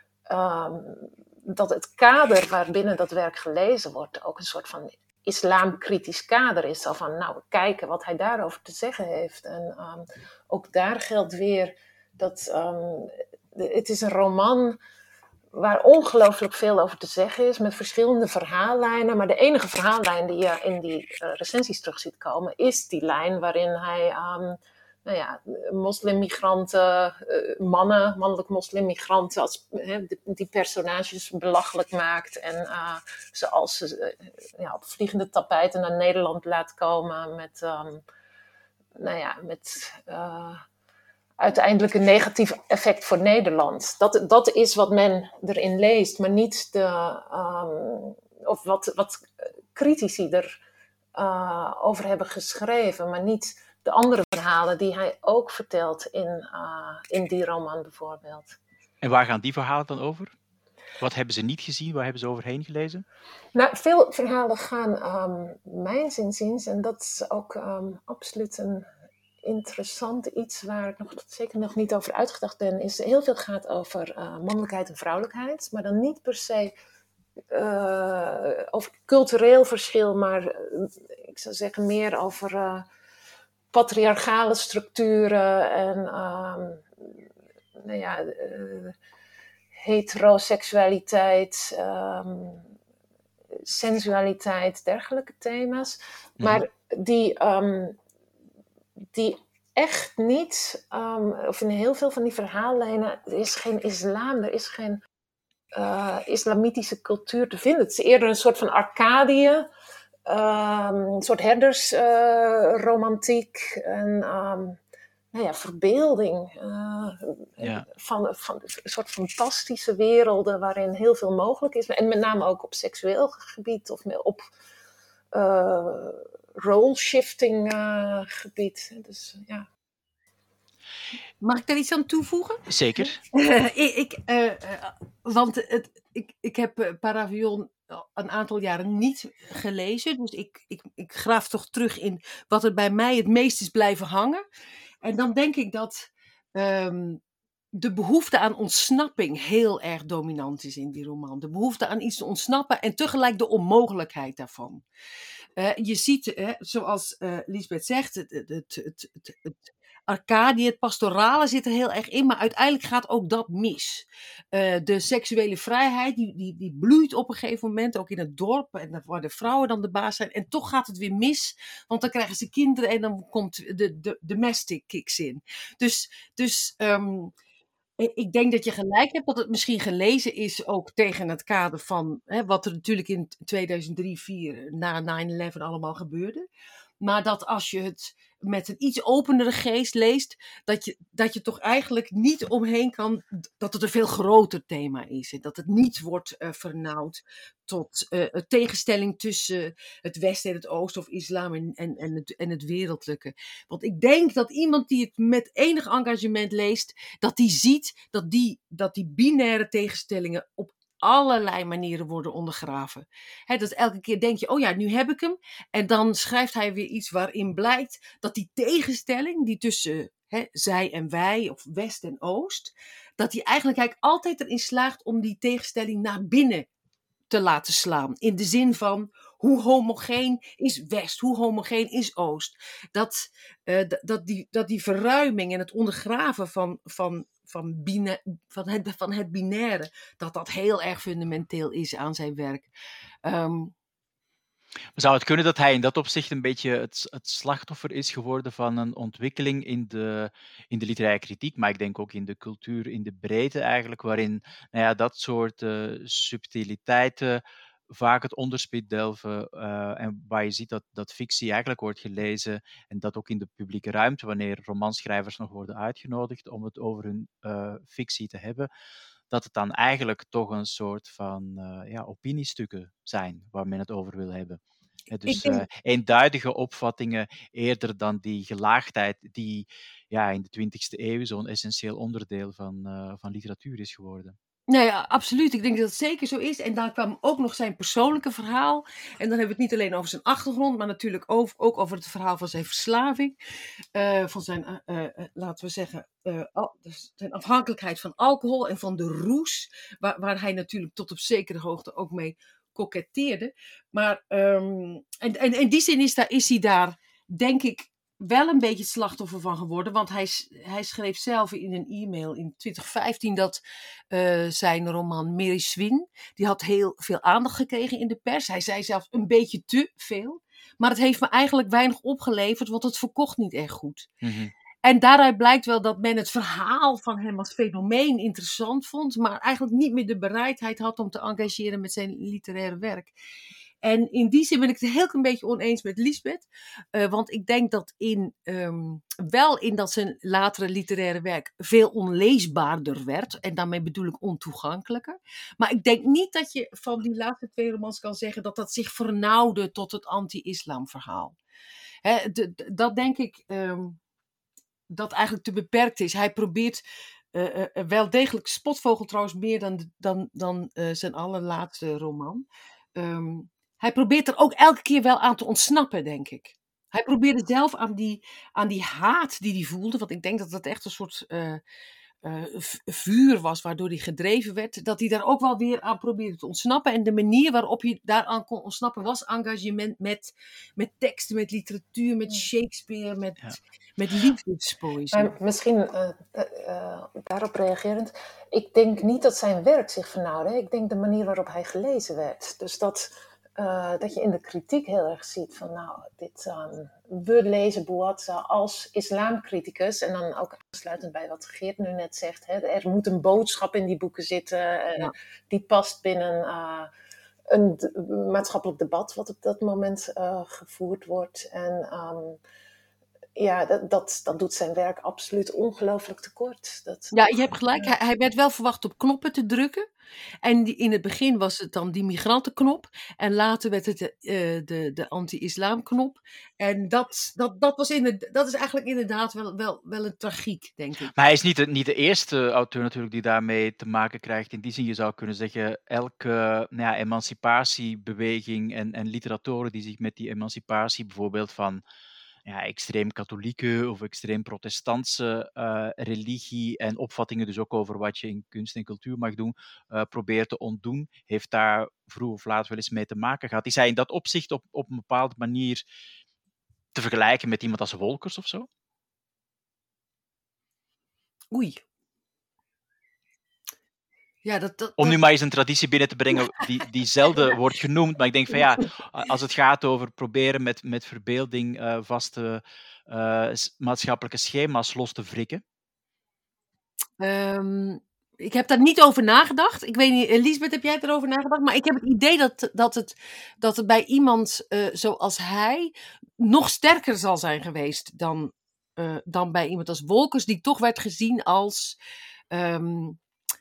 um, dat het kader waarbinnen dat werk gelezen wordt ook een soort van islamkritisch kader is. Al van, nou, kijken wat hij daarover te zeggen heeft. En um, ook daar geldt weer dat... Um, Het is een roman waar ongelooflijk veel over te zeggen is, met verschillende verhaallijnen. Maar de enige verhaallijn die je in die uh, recensies terug ziet komen, is die lijn waarin hij um, nou ja, moslimmigranten, uh, mannen, mannelijk moslimmigranten, als, uh, die, die personages belachelijk maakt. En uh, ze als uh, ja, op vliegende tapijten naar Nederland laat komen met, um, nou ja, met... Uh, uiteindelijk een negatief effect voor Nederland. Dat, dat is wat men erin leest, maar niet de... Um, of wat, wat critici er uh, over hebben geschreven, maar niet de andere verhalen die hij ook vertelt in, uh, in die roman bijvoorbeeld. En waar gaan die verhalen dan over? Wat hebben ze niet gezien? Waar hebben ze overheen gelezen? Nou, veel verhalen gaan um, mijns inziens, en dat is ook um, absoluut een... interessant iets waar ik nog, zeker nog niet over uitgedacht ben, is heel veel gaat over uh, mannelijkheid en vrouwelijkheid, maar dan niet per se uh, over cultureel verschil, maar uh, ik zou zeggen meer over uh, patriarchale structuren en um, nou ja, uh, heteroseksualiteit, um, sensualiteit, dergelijke thema's. Mm-hmm. Maar die... Um, die echt niet, um, of in heel veel van die verhaallijnen, er is geen islam, er is geen uh, islamitische cultuur te vinden. Het is eerder een soort van Arcadië, um, een soort herdersromantiek, uh, en um, nou ja, verbeelding uh, ja. van, van een soort fantastische werelden waarin heel veel mogelijk is. En met name ook op seksueel gebied of op... Uh, role-shifting uh, gebied. Dus, ja. Mag ik daar iets aan toevoegen? Zeker. Uh, ik, uh, uh, want het, ik, ik heb uh, Paravion een aantal jaren niet gelezen. Dus ik, ik, ik graaf toch terug in wat er bij mij het meest is blijven hangen. En dan denk ik dat um, de behoefte aan ontsnapping heel erg dominant is in die roman. De behoefte aan iets te ontsnappen en tegelijk de onmogelijkheid daarvan. Uh, je ziet, uh, zoals uh, Liesbeth zegt, het, het, het, het, het, het Arcadië, het pastorale zit er heel erg in, maar uiteindelijk gaat ook dat mis. Uh, de seksuele vrijheid, die, die, die bloeit op een gegeven moment, ook in het dorp, en waar de vrouwen dan de baas zijn. En toch gaat het weer mis, want dan krijgen ze kinderen en dan komt de, de domestic kicks in. Dus, dus um, ik denk dat je gelijk hebt dat het misschien gelezen is ook tegen het kader van hè, wat er natuurlijk in tweeduizend drie vier na nine eleven allemaal gebeurde. Maar dat als je het met een iets openere geest leest, dat je, dat je toch eigenlijk niet omheen kan, dat het een veel groter thema is. En dat het niet wordt uh, vernauwd tot uh, een tegenstelling tussen het Westen en het Oosten of islam en, en, en, het, en het wereldlijke. Want ik denk dat iemand die het met enig engagement leest, dat die ziet dat die, dat die binaire tegenstellingen op allerlei manieren worden ondergraven. He, dat elke keer denk je, oh ja, nu heb ik hem. En dan schrijft hij weer iets waarin blijkt dat die tegenstelling, die tussen he, zij en wij, of West en Oost, dat hij eigenlijk, eigenlijk altijd erin slaagt om die tegenstelling naar binnen te laten slaan. In de zin van, hoe homogeen is West, hoe homogeen is Oost. Dat, uh, dat, die, dat die verruiming en het ondergraven van, van, van, bina, van, het, van het binaire, dat dat heel erg fundamenteel is aan zijn werk. Um, Zou het kunnen dat hij in dat opzicht een beetje het, het slachtoffer is geworden van een ontwikkeling in de, in de literaire kritiek, maar ik denk ook in de cultuur, in de breedte eigenlijk, waarin nou ja, dat soort uh, subtiliteiten vaak het onderspit delven uh, en waar je ziet dat, dat fictie eigenlijk wordt gelezen en dat ook in de publieke ruimte, wanneer romanschrijvers nog worden uitgenodigd om het over hun uh, fictie te hebben, dat het dan eigenlijk toch een soort van uh, ja, opiniestukken zijn waar men het over wil hebben. Ja, dus denk... uh, eenduidige opvattingen eerder dan die gelaagdheid die ja, in de twintigste eeuw zo'n essentieel onderdeel van, uh, van literatuur is geworden. Nou ja, absoluut. Ik denk dat het zeker zo is. En daar kwam ook nog zijn persoonlijke verhaal. En dan hebben we het niet alleen over zijn achtergrond, maar natuurlijk over, ook over het verhaal van zijn verslaving. Uh, van zijn, uh, uh, laten we zeggen, uh, al, dus zijn afhankelijkheid van alcohol en van de roes. Waar, waar hij natuurlijk tot op zekere hoogte ook mee koketteerde. Maar um, en, en in die zin is, daar, is hij daar, denk ik, wel een beetje het slachtoffer van geworden. Want hij, hij schreef zelf in een e-mail in twintig vijftien dat uh, zijn roman Mary Swin, die had heel veel aandacht gekregen in de pers. Hij zei zelf een beetje te veel. Maar het heeft me eigenlijk weinig opgeleverd, want het verkocht niet echt goed. Mm-hmm. En daaruit blijkt wel dat men het verhaal van hem als fenomeen interessant vond, maar eigenlijk niet meer de bereidheid had om te engageren met zijn literaire werk. En in die zin ben ik het heel een beetje oneens met Liesbeth. Uh, want ik denk dat in, um, wel in dat zijn latere literaire werk veel onleesbaarder werd. En daarmee bedoel ik ontoegankelijker. Maar ik denk niet dat je van die laatste twee romans kan zeggen dat dat zich vernauwde tot het anti-islam verhaal. Hè, de, de, dat denk ik um, dat eigenlijk te beperkt is. Hij probeert uh, uh, wel degelijk, Spotvogel trouwens meer dan, dan, dan uh, zijn allerlaatste roman. Um, Hij probeert er ook elke keer wel aan te ontsnappen, denk ik. Hij probeerde zelf aan die, aan die haat die hij voelde, want ik denk dat dat echt een soort uh, uh, vuur was waardoor hij gedreven werd, dat hij daar ook wel weer aan probeerde te ontsnappen. En de manier waarop je daaraan kon ontsnappen was engagement met, met teksten, met literatuur, met Shakespeare, met, ja. met liefdespoëzie. Maar misschien uh, uh, uh, daarop reagerend, ik denk niet dat zijn werk zich vernauwde. Ik denk de manier waarop hij gelezen werd. Dus dat... Uh, dat je in de kritiek heel erg ziet van nou, dit, um, we lezen Bouatza als islamcriticus en dan ook aansluitend bij wat Geert nu net zegt, hè, er moet een boodschap in die boeken zitten, uh, ja. die past binnen uh, een d- maatschappelijk debat wat op dat moment uh, gevoerd wordt en um, ja, dat, dat, dat doet zijn werk absoluut ongelooflijk tekort. Dat, ja, je hebt gelijk. Hij, hij werd wel verwacht op knoppen te drukken. En die, in het begin was het dan die migrantenknop. En later werd het de, uh, de, de anti-islamknop. En dat, dat, dat, was in het, dat is eigenlijk inderdaad wel, wel, wel een tragiek, denk ik. Maar hij is niet de, niet de eerste auteur natuurlijk die daarmee te maken krijgt. In die zin, je zou kunnen zeggen, elke nou ja, emancipatiebeweging en, en literatoren die zich met die emancipatie bijvoorbeeld van... Ja, extreem katholieke of extreem protestantse uh, religie en opvattingen dus ook over wat je in kunst en cultuur mag doen, uh, probeert te ontdoen, heeft daar vroeg of laat wel eens mee te maken gehad. Is hij in dat opzicht op, op een bepaalde manier te vergelijken met iemand als Wolkers of zo? Oei. Ja, dat, dat, Om dat... nu maar eens een traditie binnen te brengen die, die zelden wordt genoemd. Maar ik denk van ja, als het gaat over proberen met, met verbeelding uh, vaste uh, maatschappelijke schema's los te wrikken. Um, ik heb daar niet over nagedacht. Ik weet niet, Liesbeth, heb jij erover nagedacht? Maar ik heb het idee dat, dat, het, dat het bij iemand uh, zoals hij nog sterker zal zijn geweest dan, uh, dan bij iemand als Wolkers, die toch werd gezien als um,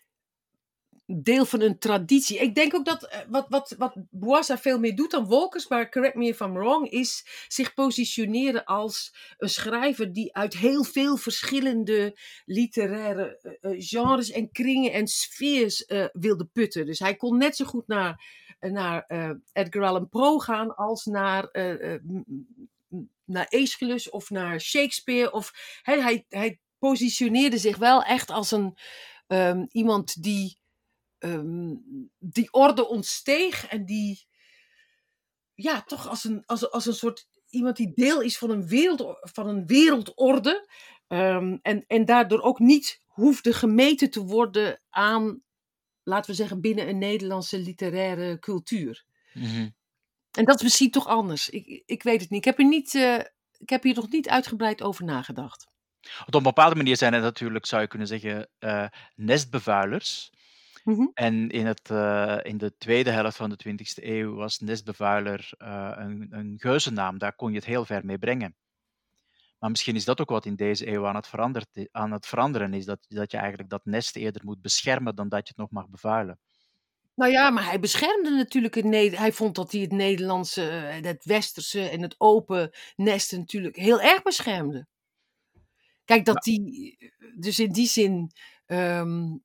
deel van een traditie. Ik denk ook dat uh, wat, wat, wat Boissa veel meer doet dan Wolkers, maar correct me if I'm wrong, is zich positioneren als een schrijver die uit heel veel verschillende literaire uh, genres en kringen en sfeers uh, wilde putten. Dus hij kon net zo goed naar, naar uh, Edgar Allan Poe gaan als naar, uh, uh, naar Aeschylus of naar Shakespeare. Of, hij, hij, hij positioneerde zich wel echt als een um, iemand die Um, die orde ontsteeg en die ja, toch als een, als, als een soort iemand die deel is van een, wereld, van een wereldorde um, en, en daardoor ook niet hoefde gemeten te worden aan, laten we zeggen, binnen een Nederlandse literaire cultuur. Mm-hmm. En dat is misschien toch anders. Ik, ik weet het niet. Ik heb, er niet uh, ik heb hier nog niet uitgebreid over nagedacht. Op een bepaalde manier zijn het natuurlijk, zou je kunnen zeggen, uh, nestbevuilers. Mm-hmm. En in, het, uh, in de tweede helft van de twintigste eeuw was nestbevuiler uh, een, een geuzennaam. Daar kon je het heel ver mee brengen. Maar misschien is dat ook wat in deze eeuw aan het, aan het veranderen is. Dat, dat je eigenlijk dat nest eerder moet beschermen dan dat je het nog mag bevuilen. Nou ja, maar hij beschermde natuurlijk het Nederlands. Hij vond dat hij het Nederlandse, het Westerse en het open nest natuurlijk heel erg beschermde. Kijk, dat hij, dus in die zin, um,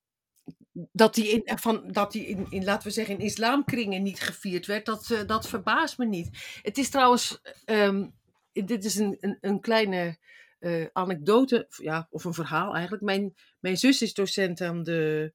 dat hij, in, van, dat hij in, in, laten we zeggen, in islamkringen niet gevierd werd, dat, uh, dat verbaast me niet. Het is trouwens, um, dit is een, een, een kleine uh, anekdote, ja, of een verhaal eigenlijk. Mijn, mijn zus is docent aan de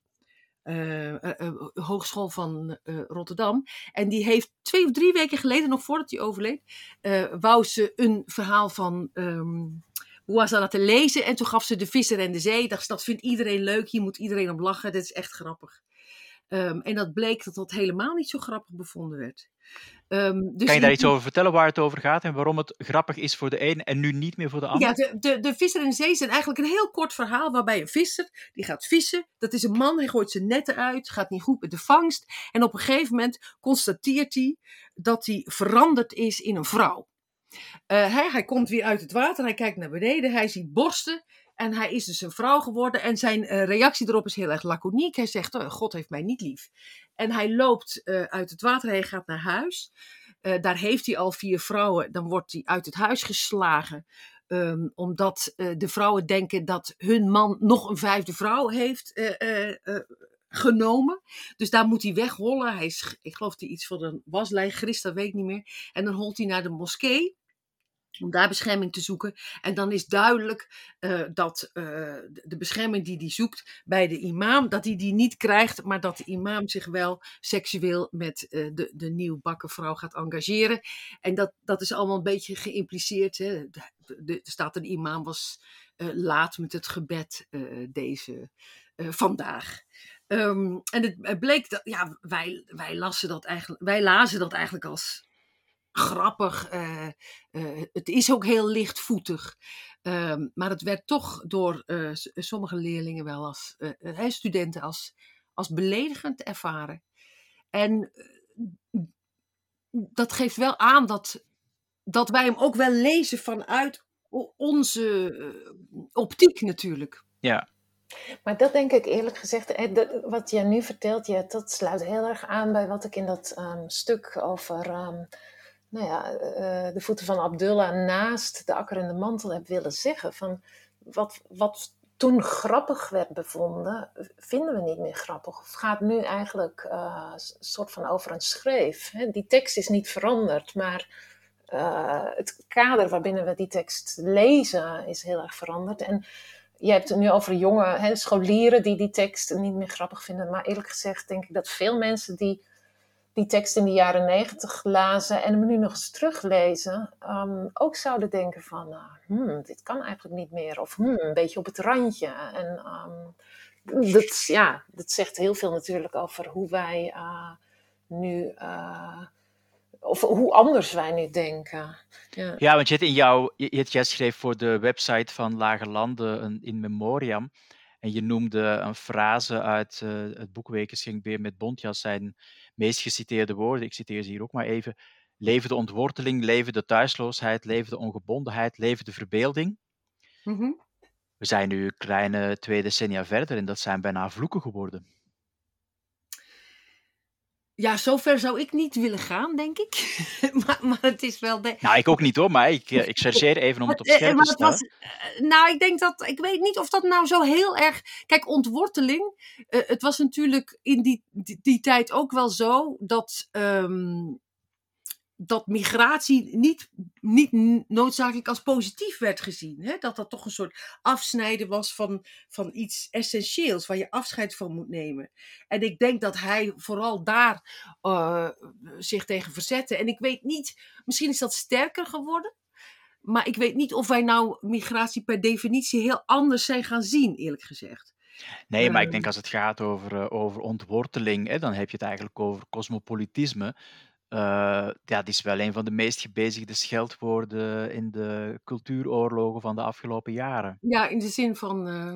Uh, uh, uh, Hogeschool van uh, Rotterdam. En die heeft twee of drie weken geleden, nog voordat hij overleed, uh, wou ze een verhaal van um, Boissa laten lezen. En toen gaf ze De Visser en de Zee. Dacht, dat vindt iedereen leuk, hier moet iedereen op lachen. Dit is echt grappig. Um, en dat bleek dat dat helemaal niet zo grappig bevonden werd. Um, dus kan je daar iets over vertellen waar het over gaat en waarom het grappig is voor de een en nu niet meer voor de ander? Ja, de, de, de Visser en de Zee is eigenlijk een heel kort verhaal waarbij een visser, die gaat vissen. Dat is een man, hij gooit zijn netten uit, gaat niet goed met de vangst. En op een gegeven moment constateert hij dat hij veranderd is in een vrouw. Uh, hij, hij komt weer uit het water, hij kijkt naar beneden, hij ziet borsten. En hij is dus een vrouw geworden en zijn uh, reactie erop is heel erg laconiek. Hij zegt, oh, God heeft mij niet lief. En hij loopt uh, uit het water, hij gaat naar huis. Uh, daar heeft hij al vier vrouwen, dan wordt hij uit het huis geslagen. Um, omdat uh, de vrouwen denken dat hun man nog een vijfde vrouw heeft uh, uh, uh, genomen. Dus daar moet hij weghollen. Hij is, ik geloof dat hij iets van een waslijn grist, dat weet ik niet meer. En dan holt hij naar de moskee. Om daar bescherming te zoeken. En dan is duidelijk uh, dat uh, de bescherming die hij zoekt bij de imam, dat hij die niet krijgt, maar dat de imam zich wel seksueel met uh, de, de nieuwbakken vrouw gaat engageren. En dat, dat is allemaal een beetje geïmpliceerd. Hè. De, de, de staat de imam was uh, laat met het gebed uh, deze uh, vandaag. Um, en het, het bleek dat, ja, wij, wij, lazen dat eigenlijk, wij lazen dat eigenlijk als grappig. Uh, uh, het is ook heel lichtvoetig. Uh, maar het werd toch door uh, sommige leerlingen wel als uh, uh, studenten als, als beledigend ervaren. En uh, dat geeft wel aan dat, dat wij hem ook wel lezen vanuit onze uh, optiek natuurlijk. Ja. Maar dat denk ik eerlijk gezegd, wat jij nu vertelt, ja, dat sluit heel erg aan bij wat ik in dat um, stuk over um, nou ja, uh, de voeten van Abdullah naast de akker en de mantel heb willen zeggen. Van wat, wat toen grappig werd bevonden, vinden we niet meer grappig. Of gaat nu eigenlijk uh, een soort van over een schreef. Hè? Die tekst is niet veranderd, maar uh, het kader waarbinnen we die tekst lezen is heel erg veranderd. En je hebt het nu over jonge hè, scholieren die die tekst niet meer grappig vinden. Maar eerlijk gezegd denk ik dat veel mensen die die tekst in de jaren negentig lazen en hem nu nog eens teruglezen, um, ook zouden denken van, uh, hmm, dit kan eigenlijk niet meer. Of hmm, een beetje op het randje. En um, dat, ja, dat zegt heel veel natuurlijk over hoe wij uh, nu, uh, of hoe anders wij nu denken. Ja, Ja, want je hebt in jouw, je, je schreef voor de website van Lage Landen een in memoriam. En je noemde een frase uit uh, het boek Wekenschenk Beer met Bontjas zijn meest geciteerde woorden. Ik citeer ze hier ook maar even. Leven de ontworteling, leven de thuisloosheid, leven de ongebondenheid, leven de verbeelding. Mm-hmm. We zijn nu een kleine twee decennia verder en dat zijn bijna vloeken geworden. Ja, zover zou ik niet willen gaan, denk ik. maar, maar het is wel... De... Nou, ik ook niet hoor, maar ik, ik chargeer even om het op Eh, scherp maar te het stellen. was, eh, nou, ik denk dat... Ik weet niet of dat nou zo heel erg... Kijk, ontworteling... eh, het was natuurlijk in die, die, die tijd ook wel zo dat... ehm, dat migratie niet, niet noodzakelijk als positief werd gezien. Hè? Dat dat toch een soort afsnijden was van, van iets essentieels, waar je afscheid van moet nemen. En ik denk dat hij vooral daar uh, zich tegen verzette. En ik weet niet, misschien is dat sterker geworden. Maar ik weet niet of wij nou migratie per definitie heel anders zijn gaan zien, eerlijk gezegd. Nee, maar ik denk als het gaat over, uh, over ontworteling, hè, dan heb je het eigenlijk over cosmopolitisme. Uh, ja, die is wel een van de meest gebezigde scheldwoorden in de cultuuroorlogen van de afgelopen jaren. Ja, in de zin van... Uh,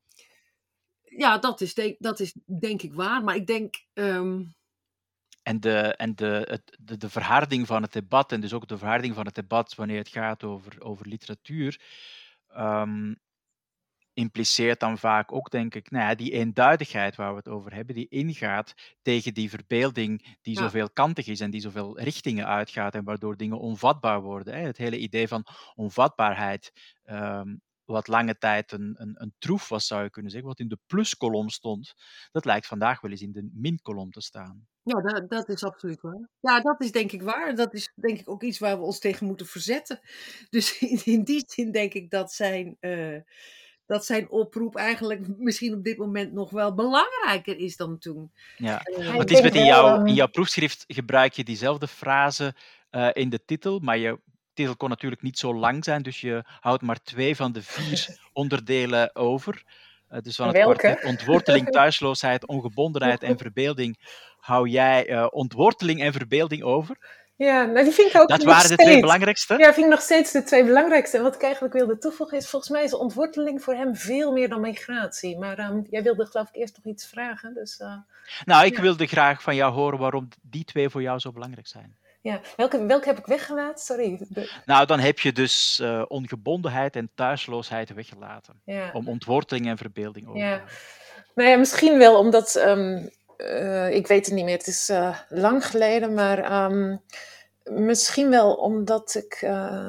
ja, dat is, denk, dat is denk ik waar. Maar ik denk... Um... En, de, en de, het, de, de verharding van het debat, en dus ook de verharding van het debat wanneer het gaat over, over literatuur, um, impliceert dan vaak ook, denk ik, nou ja, die eenduidigheid waar we het over hebben, die ingaat tegen die verbeelding die Ja. zoveel kantig is en die zoveel richtingen uitgaat en waardoor dingen onvatbaar worden. Hè. Het hele idee van onvatbaarheid, um, wat lange tijd een, een, een troef was, zou je kunnen zeggen, wat in de pluskolom stond, dat lijkt vandaag wel eens in de minkolom te staan. Ja, dat, dat is absoluut waar. Ja, dat is denk ik waar. Dat is denk ik ook iets waar we ons tegen moeten verzetten. Dus in, in die zin denk ik dat zijn, uh, dat zijn oproep eigenlijk misschien op dit moment nog wel belangrijker is dan toen. Ja, Uh, want Lisbeth, in jouw, in jouw proefschrift gebruik je diezelfde frase uh, in de titel, maar je titel kon natuurlijk niet zo lang zijn, dus je houdt maar twee van de vier onderdelen over. Uh, dus van het Welke? kwartet ontworteling, thuisloosheid, ongebondenheid en verbeelding hou jij uh, ontworteling en verbeelding over. Ja, nou die vind ik ook Dat nog waren steeds. de twee belangrijkste? Ja, vind ik nog steeds de twee belangrijkste. En wat ik eigenlijk wilde toevoegen is, volgens mij is ontworteling voor hem veel meer dan migratie. Maar um, jij wilde geloof ik eerst nog iets vragen. Dus, uh, nou, ik ja. wilde graag van jou horen waarom die twee voor jou zo belangrijk zijn. Ja, welke, welke heb ik weggelaten? Sorry. De... Nou, dan heb je dus uh, ongebondenheid en thuisloosheid weggelaten. Ja. Om ontworteling en verbeelding over te Ja. houden. Nou ja, misschien wel omdat, um, uh, ik weet het niet meer, het is uh, lang geleden, maar um, misschien wel omdat ik, uh,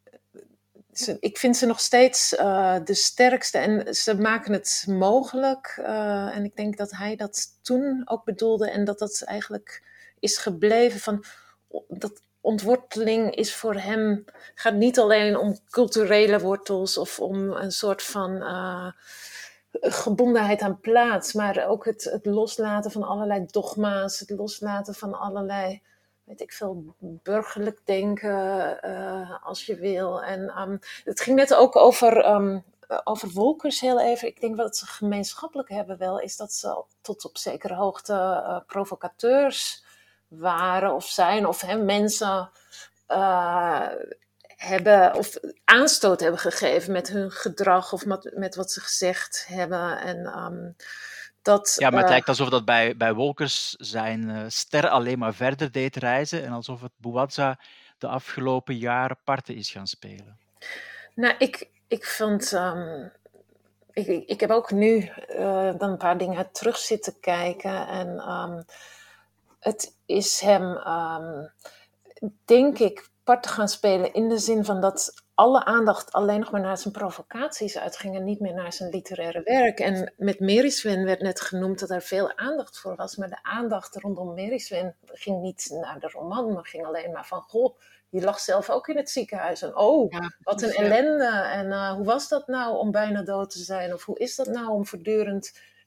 ze, ik vind ze nog steeds uh, de sterkste en ze maken het mogelijk. Uh, en ik denk dat hij dat toen ook bedoelde en dat dat eigenlijk is gebleven van, dat ontworteling is voor hem, gaat niet alleen om culturele wortels of om een soort van... Uh, gebondenheid aan plaats, maar ook het, het loslaten van allerlei dogma's, het loslaten van allerlei, weet ik veel, burgerlijk denken, uh, als je wil. En um, het ging net ook over, um, over Wolkers heel even. Ik denk wat ze gemeenschappelijk hebben wel, is dat ze tot op zekere hoogte uh, provocateurs waren of zijn, of hè, mensen... Uh, hebben of aanstoot hebben gegeven met hun gedrag of met, met wat ze gezegd hebben. En, um, dat, ja, maar het uh, lijkt alsof dat bij, bij Wolkers zijn uh, ster alleen maar verder deed reizen en alsof het Bouazza de afgelopen jaren parten is gaan spelen. Nou, ik, ik vond... Um, ik, ik heb ook nu uh, dan een paar dingen terug zitten kijken en um, het is hem, um, denk ik, part te gaan spelen in de zin van dat alle aandacht alleen nog maar naar zijn provocaties uitging en niet meer naar zijn literaire werk. En met Meriswen werd net genoemd dat er veel aandacht voor was, maar de aandacht rondom Meriswen ging niet naar de roman, maar ging alleen maar van, goh, je lag zelf ook in het ziekenhuis en oh, ja, wat een ellende en uh, hoe was dat nou om bijna dood te zijn of hoe is dat nou om voortdurend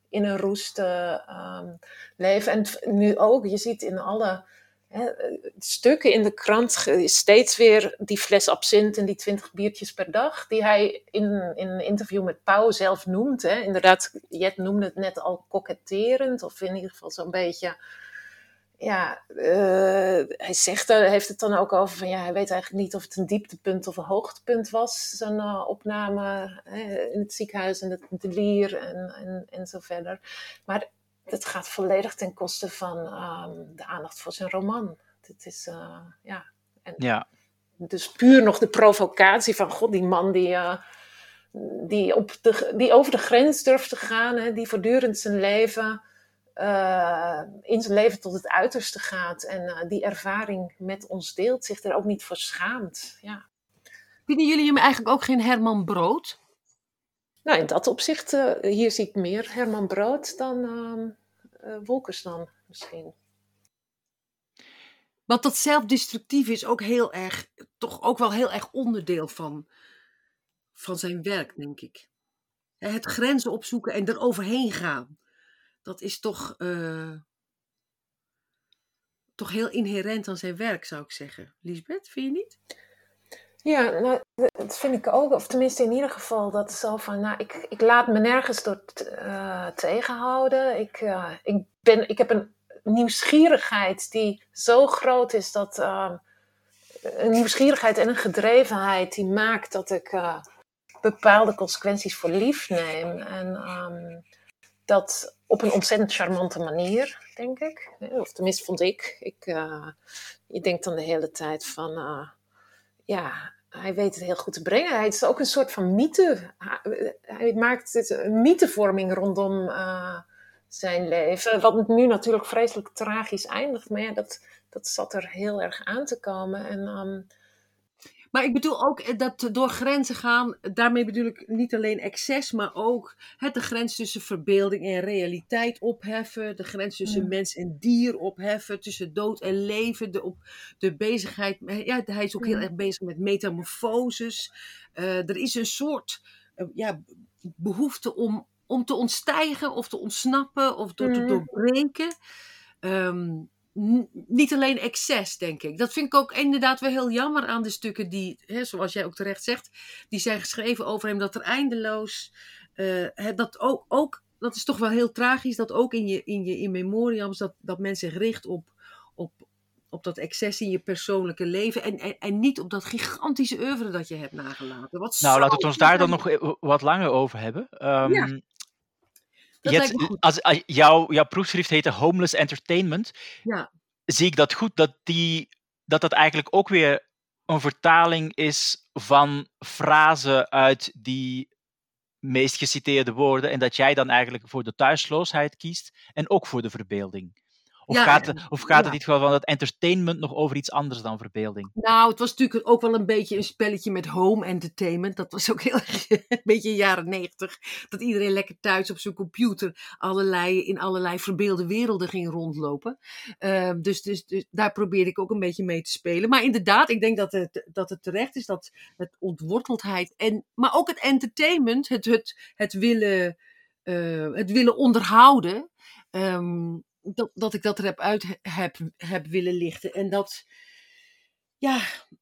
in een roest uh, um, leven. En t- nu ook, je ziet in alle hè, stukken in de krant steeds weer die fles absint en die twintig biertjes per dag, die hij in, in een interview met Pauw zelf noemt. Hè. Inderdaad, Jet noemde het net al koketterend, of in ieder geval zo'n beetje. Ja, uh, hij zegt, hij heeft het dan ook over van ja, hij weet eigenlijk niet of het een dieptepunt of een hoogtepunt was, zo'n uh, opname hè, in het ziekenhuis en het delier en, en, en zo verder. Maar het gaat volledig ten koste van um, de aandacht voor zijn roman. Het is, uh, ja, en Ja. dus puur nog de provocatie van god, die man die, uh, die, op de, die over de grens durft te gaan, hè, die voortdurend zijn leven Uh, in zijn leven tot het uiterste gaat en uh, die ervaring met ons deelt, zich er ook niet voor schaamt. Ja. Vinden jullie hem eigenlijk ook geen Herman Brood? Nou, in dat opzicht, uh, hier zie ik meer Herman Brood dan uh, uh, Wolkerstan misschien. Want dat zelfdestructief is ook heel erg, toch ook wel heel erg onderdeel van, van zijn werk, denk ik. Het grenzen opzoeken en er overheen gaan. Dat is toch, uh, toch heel inherent aan zijn werk, zou ik zeggen. Lisbeth, vind je niet? Ja, nou, dat vind ik ook. Of tenminste in ieder geval dat zo van, nou, ik, ik laat me nergens door uh, tegenhouden. Ik, uh, ik, ben, ik heb een nieuwsgierigheid die zo groot is dat... Uh, een nieuwsgierigheid en een gedrevenheid die maakt dat ik uh, bepaalde consequenties voor lief neem. En um, dat op een ontzettend charmante manier, denk ik. Of tenminste vond ik. Ik, uh, je denkt dan de hele tijd van... Uh, ja, hij weet het heel goed te brengen. Hij is ook een soort van mythe. Hij maakt het een mythevorming rondom uh, zijn leven. Wat nu natuurlijk vreselijk tragisch eindigt. Maar ja, dat, dat zat er heel erg aan te komen. En... Um, Maar ik bedoel ook dat door grenzen gaan, daarmee bedoel ik niet alleen excess, maar ook het, de grens tussen verbeelding en realiteit opheffen, de grens tussen ja. mens en dier opheffen, tussen dood en leven, de, op, de bezigheid, ja, hij is ook heel ja. erg bezig met metamorfoses. Uh, er is een soort uh, ja, behoefte om, om te ontstijgen of te ontsnappen of door te doorbreken. Um, Niet alleen excess, denk ik. Dat vind ik ook inderdaad wel heel jammer aan de stukken die, hè, zoals jij ook terecht zegt, die zijn geschreven over hem, dat er eindeloos, uh, dat ook, ook, dat is toch wel heel tragisch, dat ook in je, in je in memoriams, dat, dat men zich richt op, op, op dat excess in je persoonlijke leven en, en, en niet op dat gigantische oeuvre dat je hebt nagelaten. Wat nou, zo laten we het ons daar dan nog wat langer over hebben. Um, ja. Het, als, als, jouw, jouw proefschrift heette Homeless Entertainment. Ja. Zie ik dat goed, dat, die, dat dat eigenlijk ook weer een vertaling is van frasen uit die meest geciteerde woorden en dat jij dan eigenlijk voor de thuisloosheid kiest en ook voor de verbeelding? Of, ja, gaat, of gaat ja. het in dit geval van dat entertainment nog over iets anders dan verbeelding? Nou, het was natuurlijk ook wel een beetje een spelletje met home entertainment. Dat was ook heel erg een beetje jaren negentig. Dat iedereen lekker thuis op zijn computer allerlei, in allerlei verbeelde werelden ging rondlopen. Uh, dus, dus, dus daar probeerde ik ook een beetje mee te spelen. Maar inderdaad, ik denk dat het, dat het terecht is dat het ontworteldheid, en, maar ook het entertainment, het, het, het, willen, uh, het willen onderhouden... Um, Dat, dat ik dat er heb uit heb, heb willen lichten. En dat, ja,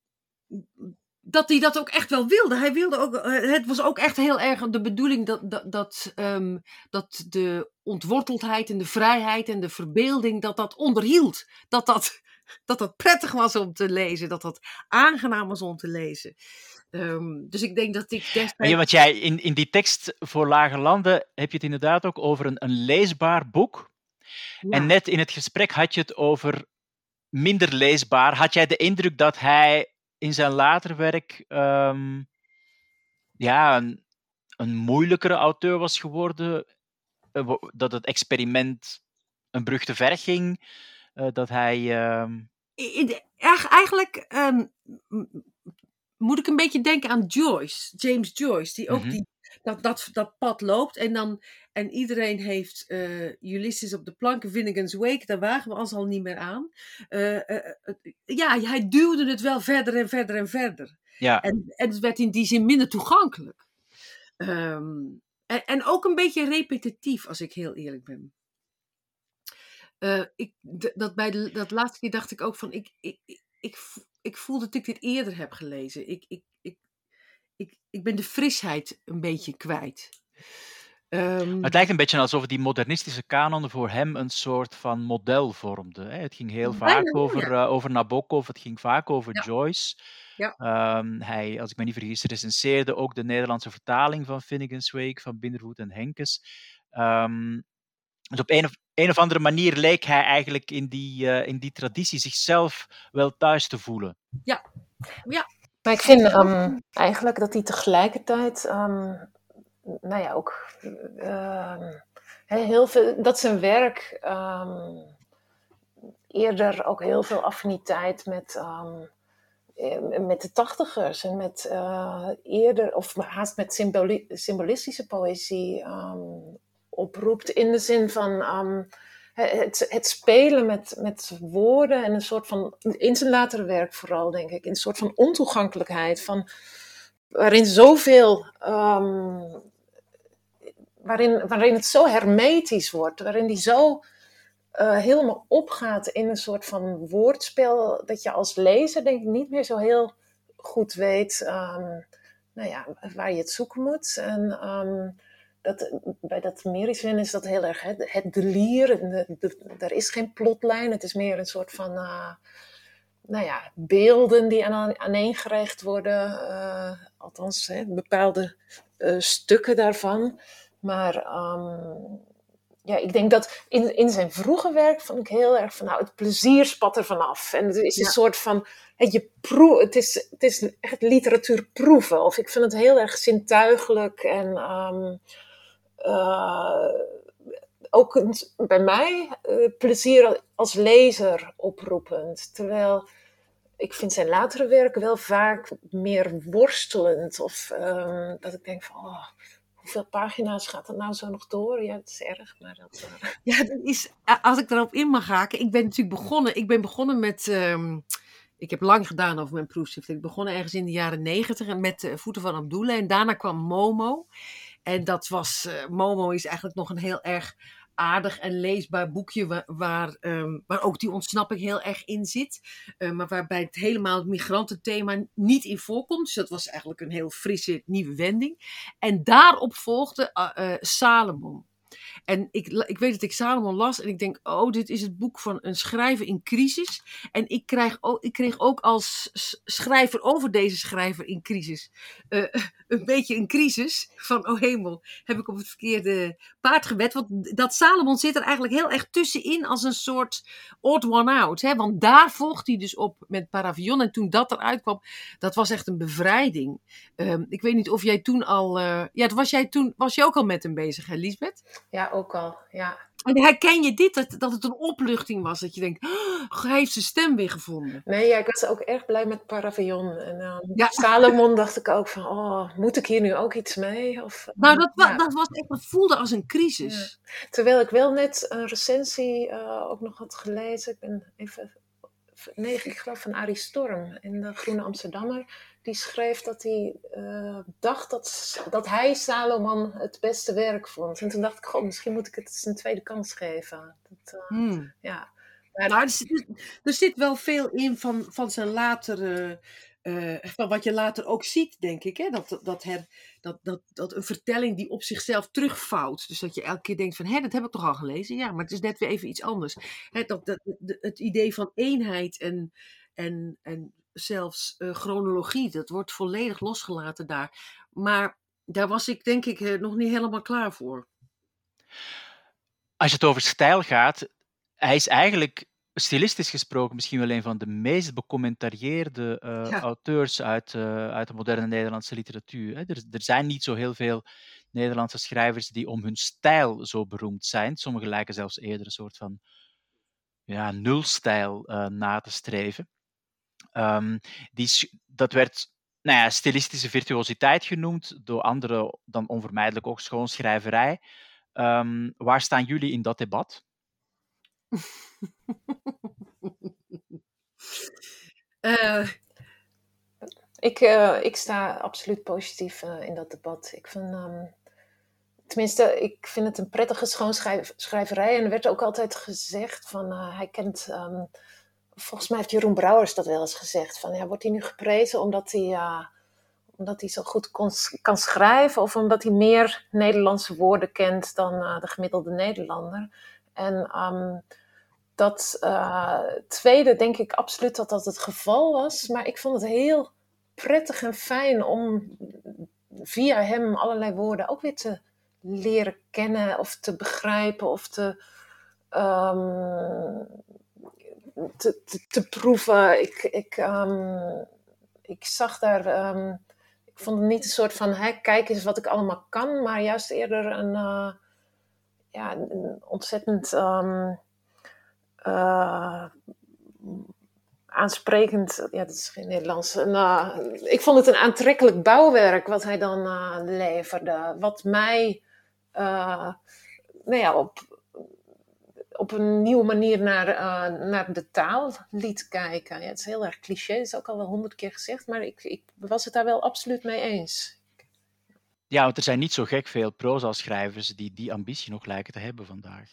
dat hij dat ook echt wel wilde. Hij wilde ook, het was ook echt heel erg de bedoeling dat, dat, dat, um, dat de ontworteldheid en de vrijheid en de verbeelding, dat dat onderhield. Dat dat, dat dat prettig was om te lezen. Dat dat aangenaam was om te lezen. Um, dus ik denk dat ik destijds... Ja, want jij, in, in die tekst voor Lage Landen heb je het inderdaad ook over een, een leesbaar boek. Ja. En net in het gesprek had je het over minder leesbaar. Had jij de indruk dat hij in zijn later werk um, ja, een, een moeilijkere auteur was geworden? Uh, dat het experiment een brug te ver ging? Uh, dat hij... Um... Eigenlijk um, moet ik een beetje denken aan Joyce, James Joyce, die ook mm-hmm. die, dat, dat, dat pad loopt en dan... En iedereen heeft uh, Ulysses op de planken, Finnegan's Wake, daar wagen we ons al niet meer aan. Uh, uh, uh, ja, hij duwde het wel verder en verder en verder. Ja. En, en het werd in die zin minder toegankelijk. Um, en, en, en ook een beetje repetitief, als ik heel eerlijk ben. Uh, ik, d- dat, bij de, dat laatste keer dacht ik ook van, ik, ik, ik, ik, vo- ik voel dat ik dit eerder heb gelezen. Ik, ik, ik, ik, ik ben de frisheid een beetje kwijt. Um, Het lijkt een beetje alsof die modernistische kanon voor hem een soort van model vormde. Hè. Het ging heel bijna vaak wel, over, ja. uh, over Nabokov, het ging vaak over Ja, Joyce. ja. Um, hij, als ik me niet vergis, recenseerde ook de Nederlandse vertaling van Finnegan's Wake van Bindervoet en Henkes. Um, dus op een of, een of andere manier leek hij eigenlijk in die, uh, in die traditie zichzelf wel thuis te voelen. Ja, ja. Maar ik vind um, eigenlijk dat hij tegelijkertijd, um, nou ja, ook uh, heel veel, dat zijn werk um, eerder ook heel veel affiniteit met, um, met de tachtigers en met uh, eerder, of haast met symboli- symbolistische poëzie um, oproept in de zin van um, het, het spelen met, met woorden en een soort van, in zijn latere werk vooral denk ik, in een soort van ontoegankelijkheid van, waarin zoveel, um, waarin, waarin het zo hermetisch wordt, waarin die zo uh, helemaal opgaat in een soort van woordspel, dat je als lezer denk ik niet meer zo heel goed weet um, nou ja, waar je het zoeken moet. En um, dat, bij dat Meriswin is dat heel erg hè, het delier. De, de, er is geen plotlijn, het is meer een soort van uh, nou ja, beelden die aan, aaneengerecht worden. Uh, althans, hè, bepaalde uh, stukken daarvan. Maar um, ja, ik denk dat in, in zijn vroege werk vond ik heel erg van, nou, het plezier spat er vanaf. En het is een ja. soort van, hè, je proe, het, is, het is echt literatuur proeven. Of ik vind het heel erg zintuigelijk en um, uh, ook een, bij mij uh, plezier als lezer oproepend. Terwijl ik vind zijn latere werk wel vaak meer worstelend. Of um, dat ik denk van, oh, hoeveel pagina's gaat dat nou zo nog door? Ja, dat is erg, maar dat... Uh... Ja, dat is, als ik erop in mag haken. Ik ben natuurlijk begonnen, ik ben begonnen met... Um, ik heb lang gedaan over mijn proefschrift. Ik begon ergens in de jaren negentig met uh, Voeten van Abdullah. En daarna kwam Momo. En dat was... Uh, Momo is eigenlijk nog een heel erg aardig en leesbaar boekje waar, waar, um, waar ook die ontsnapping heel erg in zit. Uh, maar waarbij het helemaal het migrantenthema niet in voorkomt. Dus dat was eigenlijk een heel frisse nieuwe wending. En daarop volgde uh, uh, Salomon. En ik, ik weet dat ik Salomon las en ik denk, oh, dit is het boek van een schrijver in crisis. En ik, krijg ook, ik kreeg ook als schrijver over deze schrijver in crisis uh, een beetje een crisis van, oh hemel, heb ik op het verkeerde paard gewet. Want dat Salomon zit er eigenlijk heel erg tussenin als een soort odd one out. Hè? Want daar volgt hij dus op met Paravion. En toen dat eruit kwam, dat was echt een bevrijding. Um, ik weet niet of jij toen al... Uh, ja, was jij toen was je ook al met hem bezig, hè, Liesbeth? Ja, ook al, ja. En herken je dit, dat, dat het een opluchting was? Dat je denkt, oh, hij heeft zijn stem weer gevonden. Nee, ja, ik was ook erg blij met Paravion. En uh, ja. Salomon dacht ik ook van, oh, moet ik hier nu ook iets mee? Of, nou, dat, ja. dat, was echt, dat voelde als een crisis. Ja. Terwijl ik wel net een recensie uh, ook nog had gelezen. Ik ben even... Nee, ik geloof van Arie Storm in de Groene Amsterdammer. Die schreef dat hij uh, dacht dat, dat hij Salomon het beste werk vond. En toen dacht ik, goh, misschien moet ik het eens een tweede kans geven. Dat, uh, hmm. ja. Maar, nou, er, zit, er zit wel veel in van, van zijn latere... Uh, van wat je later ook ziet, denk ik. Hè? Dat, dat, her, dat, dat, dat een vertelling die op zichzelf terugvouwt. Dus dat je elke keer denkt van, hé, dat heb ik toch al gelezen? Ja, maar het is net weer even iets anders. Hè, dat, dat, de, het idee van eenheid en, en, en zelfs uh, chronologie, dat wordt volledig losgelaten daar. Maar daar was ik denk ik uh, nog niet helemaal klaar voor. Als je het over stijl gaat, hij is eigenlijk... stilistisch gesproken misschien wel een van de meest becommentarieerde uh, ja. auteurs uit, uh, uit de moderne Nederlandse literatuur. Hè. Er, er zijn niet zo heel veel Nederlandse schrijvers die om hun stijl zo beroemd zijn. Sommigen lijken zelfs eerder een soort van ja, nulstijl uh, na te streven. Um, die, dat werd nou ja, stilistische virtuositeit genoemd, door anderen dan onvermijdelijk ook schoonschrijverij. Um, waar staan jullie in dat debat? uh, ik, uh, ik sta absoluut positief uh, in dat debat. Ik vind, um, tenminste, ik vind het een prettige schoonschrijverij. En er werd ook altijd gezegd van, uh, hij kent, um, volgens mij heeft Jeroen Brouwers dat wel eens gezegd, van ja, wordt hij nu geprezen omdat hij, uh, omdat hij zo goed kon, kan schrijven of omdat hij meer Nederlandse woorden kent dan uh, de gemiddelde Nederlander. En um, dat uh, tweede denk ik absoluut dat dat het geval was, maar ik vond het heel prettig en fijn om via hem allerlei woorden ook weer te leren kennen of te begrijpen of te, um, te, te, te proeven. Ik, ik, um, ik zag daar, um, ik vond het niet een soort van, hè, kijk eens wat ik allemaal kan, maar juist eerder een, uh, ja, een ontzettend um, uh, aansprekend, ja, dat is geen Nederlands. Een, uh, ik vond het een aantrekkelijk bouwwerk wat hij dan uh, leverde. Wat mij uh, nou ja, op, op een nieuwe manier naar, uh, naar de taal liet kijken. Ja, het is heel erg cliché, het is ook al wel honderd keer gezegd, maar ik, ik was het daar wel absoluut mee eens. Ja, want er zijn niet zo gek veel proza-schrijvers die die ambitie nog lijken te hebben vandaag.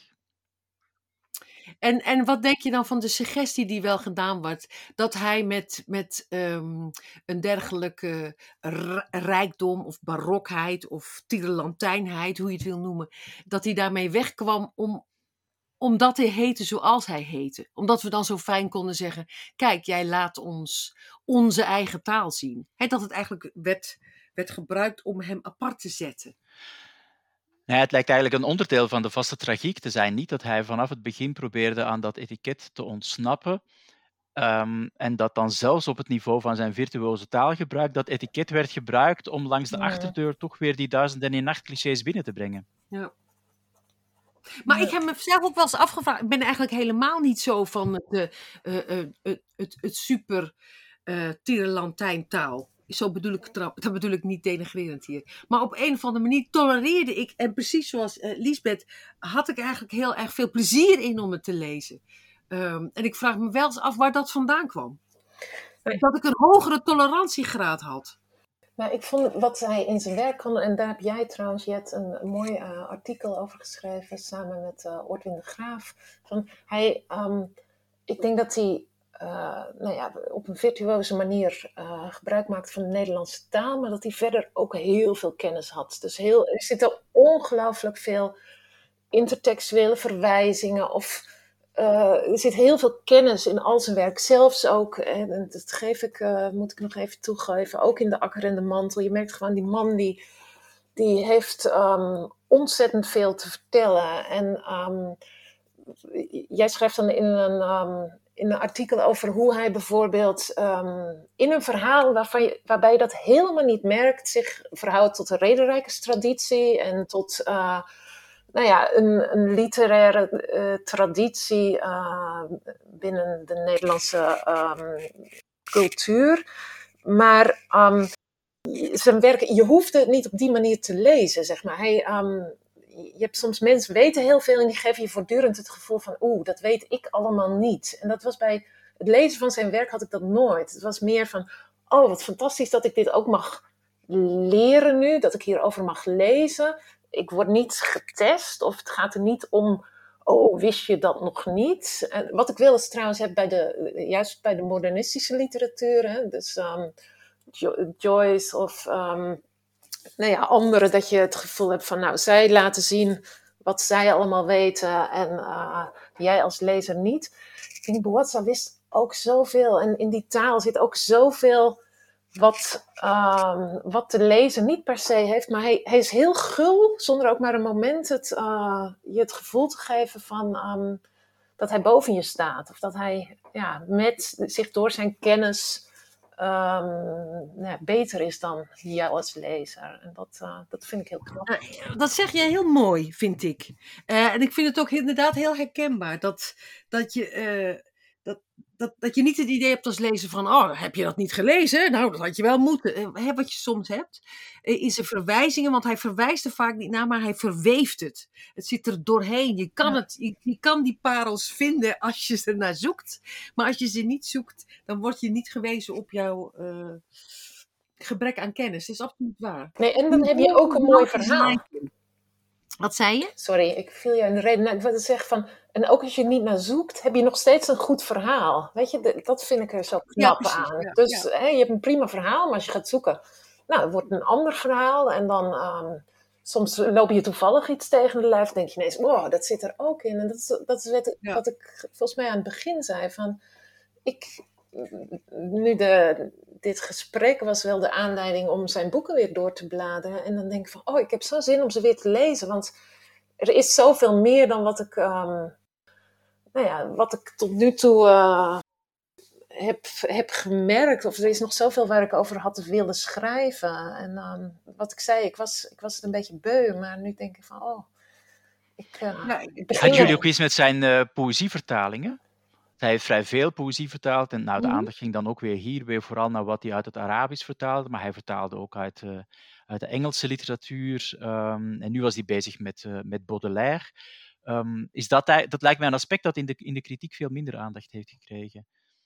En, en wat denk je dan van de suggestie die wel gedaan wordt, dat hij met, met um, een dergelijke r- rijkdom of barokheid of tierenlantijnheid, hoe je het wil noemen, dat hij daarmee wegkwam om, omdat hij heette zoals hij heette. Omdat we dan zo fijn konden zeggen, kijk, jij laat ons onze eigen taal zien. He, dat het eigenlijk werd, werd gebruikt om hem apart te zetten. Nee, het lijkt eigenlijk een onderdeel van de vaste tragiek te zijn. Niet dat hij vanaf het begin probeerde aan dat etiket te ontsnappen. Um, en dat dan zelfs op het niveau van zijn virtuoze taalgebruik dat etiket werd gebruikt om langs de Ja. achterdeur toch weer die duizend en één nacht clichés binnen te brengen. Ja. Maar ja. Ik heb mezelf ook wel eens afgevraagd, ik ben eigenlijk helemaal niet zo van het, uh, uh, uh, het, het super uh, tierenlantijntaal. Zo bedoel ik, dat bedoel ik niet denigrerend hier. Maar op een of andere manier tolereerde ik, en precies zoals uh, Liesbeth, had ik eigenlijk heel erg veel plezier in om het te lezen. Um, en ik vraag me wel eens af waar dat vandaan kwam. Nee. Dat ik een hogere tolerantiegraad had. Nou, ik vond wat hij in zijn werk kon, en daar heb jij trouwens, Jet, een, een mooi uh, artikel over geschreven, samen met uh, Ortwin de Graaf. Van, hij, um, ik denk dat hij uh, nou ja, op een virtuoze manier uh, gebruik maakte van de Nederlandse taal, maar dat hij verder ook heel veel kennis had. Dus heel, er zitten ongelooflijk veel intertextuele verwijzingen of... Uh, er zit heel veel kennis in al zijn werk, zelfs ook, en dat geef ik, uh, moet ik nog even toegeven, ook in de Akker en de Mantel. Je merkt gewoon, die man die, die heeft um, ontzettend veel te vertellen. En um, jij schrijft dan in een, um, in een artikel over hoe hij bijvoorbeeld um, in een verhaal waarvan je, waarbij je dat helemaal niet merkt, zich verhoudt tot de Rederijkerstraditie en tot... Uh, Nou ja, een, een literaire uh, traditie uh, binnen de Nederlandse um, cultuur. Maar um, zijn werk, je hoeft het niet op die manier te lezen, zeg maar. Hij, um, je hebt soms mensen weten heel veel en die geven je voortdurend het gevoel van oeh, dat weet ik allemaal niet. En dat was bij het lezen van zijn werk had ik dat nooit. Het was meer van, oh wat fantastisch dat ik dit ook mag leren nu, dat ik hierover mag lezen. Ik word niet getest of het gaat er niet om, oh, wist je dat nog niet? En wat ik wel eens trouwens heb bij de, juist bij de modernistische literatuur, hè, dus um, jo- Joyce of um, nou ja, anderen, dat je het gevoel hebt van, nou, zij laten zien wat zij allemaal weten en uh, jij als lezer niet. Ik denk, Bouazza wist ook zoveel en in die taal zit ook zoveel... Wat, um, wat de lezer niet per se heeft, maar hij, hij is heel gul, zonder ook maar een moment het, uh, je het gevoel te geven van um, dat hij boven je staat. Of dat hij ja, met zich door zijn kennis um, ja, beter is dan jou als lezer. En dat, uh, dat vind ik heel knap. Uh, dat zeg je heel mooi, vind ik. Uh, en ik vind het ook inderdaad heel herkenbaar. Dat, dat je... Uh, Dat, dat, dat je niet het idee hebt als lezer van, oh, heb je dat niet gelezen? Nou, dat had je wel moeten. Hè, wat je soms hebt, in zijn verwijzingen, want hij verwijst er vaak niet naar, maar hij verweeft het. Het zit er doorheen. Je kan, het, je, je kan die parels vinden als je ze naar zoekt. Maar als je ze niet zoekt, dan word je niet gewezen op jouw uh, gebrek aan kennis. Dat is absoluut waar. Nee, en dan heb je ook een mooi verhaal. Wat zei je? Sorry, ik viel je in de reden. Nou, ik wilde zeggen van, en ook als je niet naar zoekt, heb je nog steeds een goed verhaal. Weet je, de- dat vind ik er zo Ja, knap precies. aan. Ja, Dus ja. hè, je hebt een prima verhaal, maar als je gaat zoeken, nou, het wordt een ander verhaal. En dan ehm, soms loop je toevallig iets tegen de lijf, denk je ineens, wow, dat zit er ook in. En dat is, dat is wat, Ja. wat ik volgens mij aan het begin zei, van, ik, nu de, dit gesprek was wel de aanleiding om zijn boeken weer door te bladeren. En dan denk ik van, oh, ik heb zo'n zin om ze weer te lezen, want er is zoveel meer dan wat ik, um, nou ja, wat ik tot nu toe uh, heb, heb gemerkt. Of er is nog zoveel waar ik over had willen schrijven. En um, wat ik zei, ik was, ik was het een beetje beu, maar nu denk ik van, oh, ik, uh, Ja, ik begin Hadden jullie weer. ook eens met zijn uh, poëzievertalingen? Hij heeft vrij veel poëzie vertaald en nou, de Mhm. aandacht ging dan ook weer hier weer vooral naar wat hij uit het Arabisch vertaalde, maar hij vertaalde ook uit, uh, uit de Engelse literatuur um, en nu was hij bezig met, uh, met Baudelaire. Um, is dat, dat lijkt mij een aspect dat in de, in de kritiek veel minder aandacht heeft gekregen.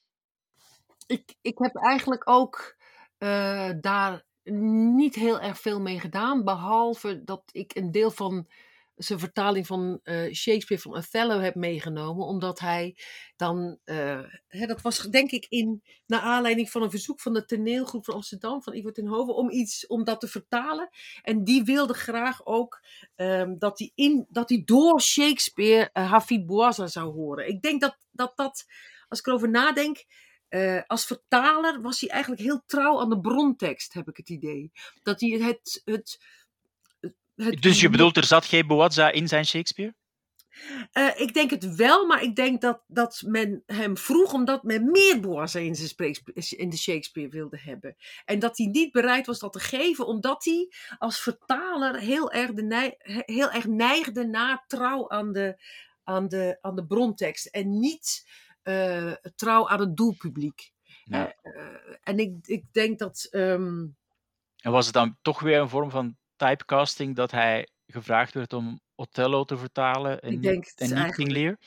Ik, ik heb eigenlijk ook uh, daar niet heel erg veel mee gedaan, behalve dat ik een deel van zijn vertaling van uh, Shakespeare van Othello heb meegenomen, omdat hij dan, uh, hè, dat was denk ik in, naar aanleiding van een verzoek van de toneelgroep van Amsterdam, van Ivo ten Hove, om iets, om dat te vertalen. En die wilde graag ook um, dat hij in, dat hij door Shakespeare uh, Hafid Bouazza zou horen. Ik denk dat dat, dat als ik erover nadenk, Uh, als vertaler was hij eigenlijk heel trouw aan de brontekst, heb ik het idee. Dat hij het... het, het, het dus je bedoelt, er zat geen Bouazza in zijn Shakespeare? Uh, ik denk het wel, maar ik denk dat, dat men hem vroeg omdat men meer Bouazza in, in de Shakespeare wilde hebben. En dat hij niet bereid was dat te geven, omdat hij als vertaler heel erg, de neig, heel erg neigde naar trouw aan de, aan de, aan de brontekst. En niet uh, trouw aan het doelpubliek. Ja. Uh, uh, en ik, ik denk dat... Um... En was het dan toch weer een vorm van typecasting dat hij gevraagd werd om Othello te vertalen en ik niet, denk en niet King Lear?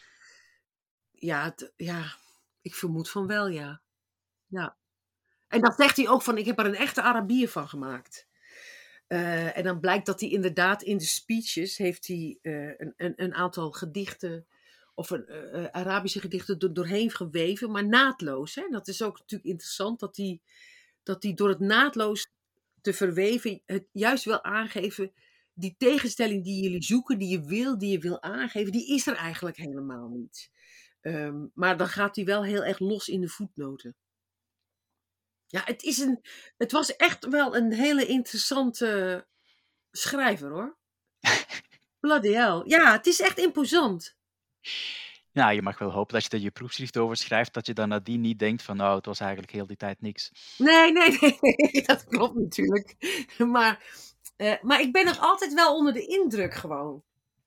Ja, het, ja, ik vermoed van wel, ja. Ja. En dan zegt hij ook van, ik heb er een echte Arabier van gemaakt. Uh, en dan blijkt dat hij inderdaad in de speeches heeft hij uh, een, een, een aantal gedichten, of een, uh, Arabische gedichten do- doorheen geweven, maar naadloos. Hè? Dat is ook natuurlijk interessant, dat hij, dat hij door het naadloos te verweven het juist wil aangeven, die tegenstelling die jullie zoeken, die je wil, die je wil aangeven, die is er eigenlijk helemaal niet. Um, maar dan gaat hij wel heel erg los in de voetnoten. Ja, het, is een, het was echt wel een hele interessante schrijver, hoor. Bloody hell. Ja, het is echt imposant. Nou, je mag wel hopen dat je er je proefschrift over schrijft, dat je dan nadien niet denkt van, nou, het was eigenlijk heel die tijd niks. Nee, nee, nee, dat klopt natuurlijk. Maar, uh, maar ik ben nog altijd wel onder de indruk gewoon.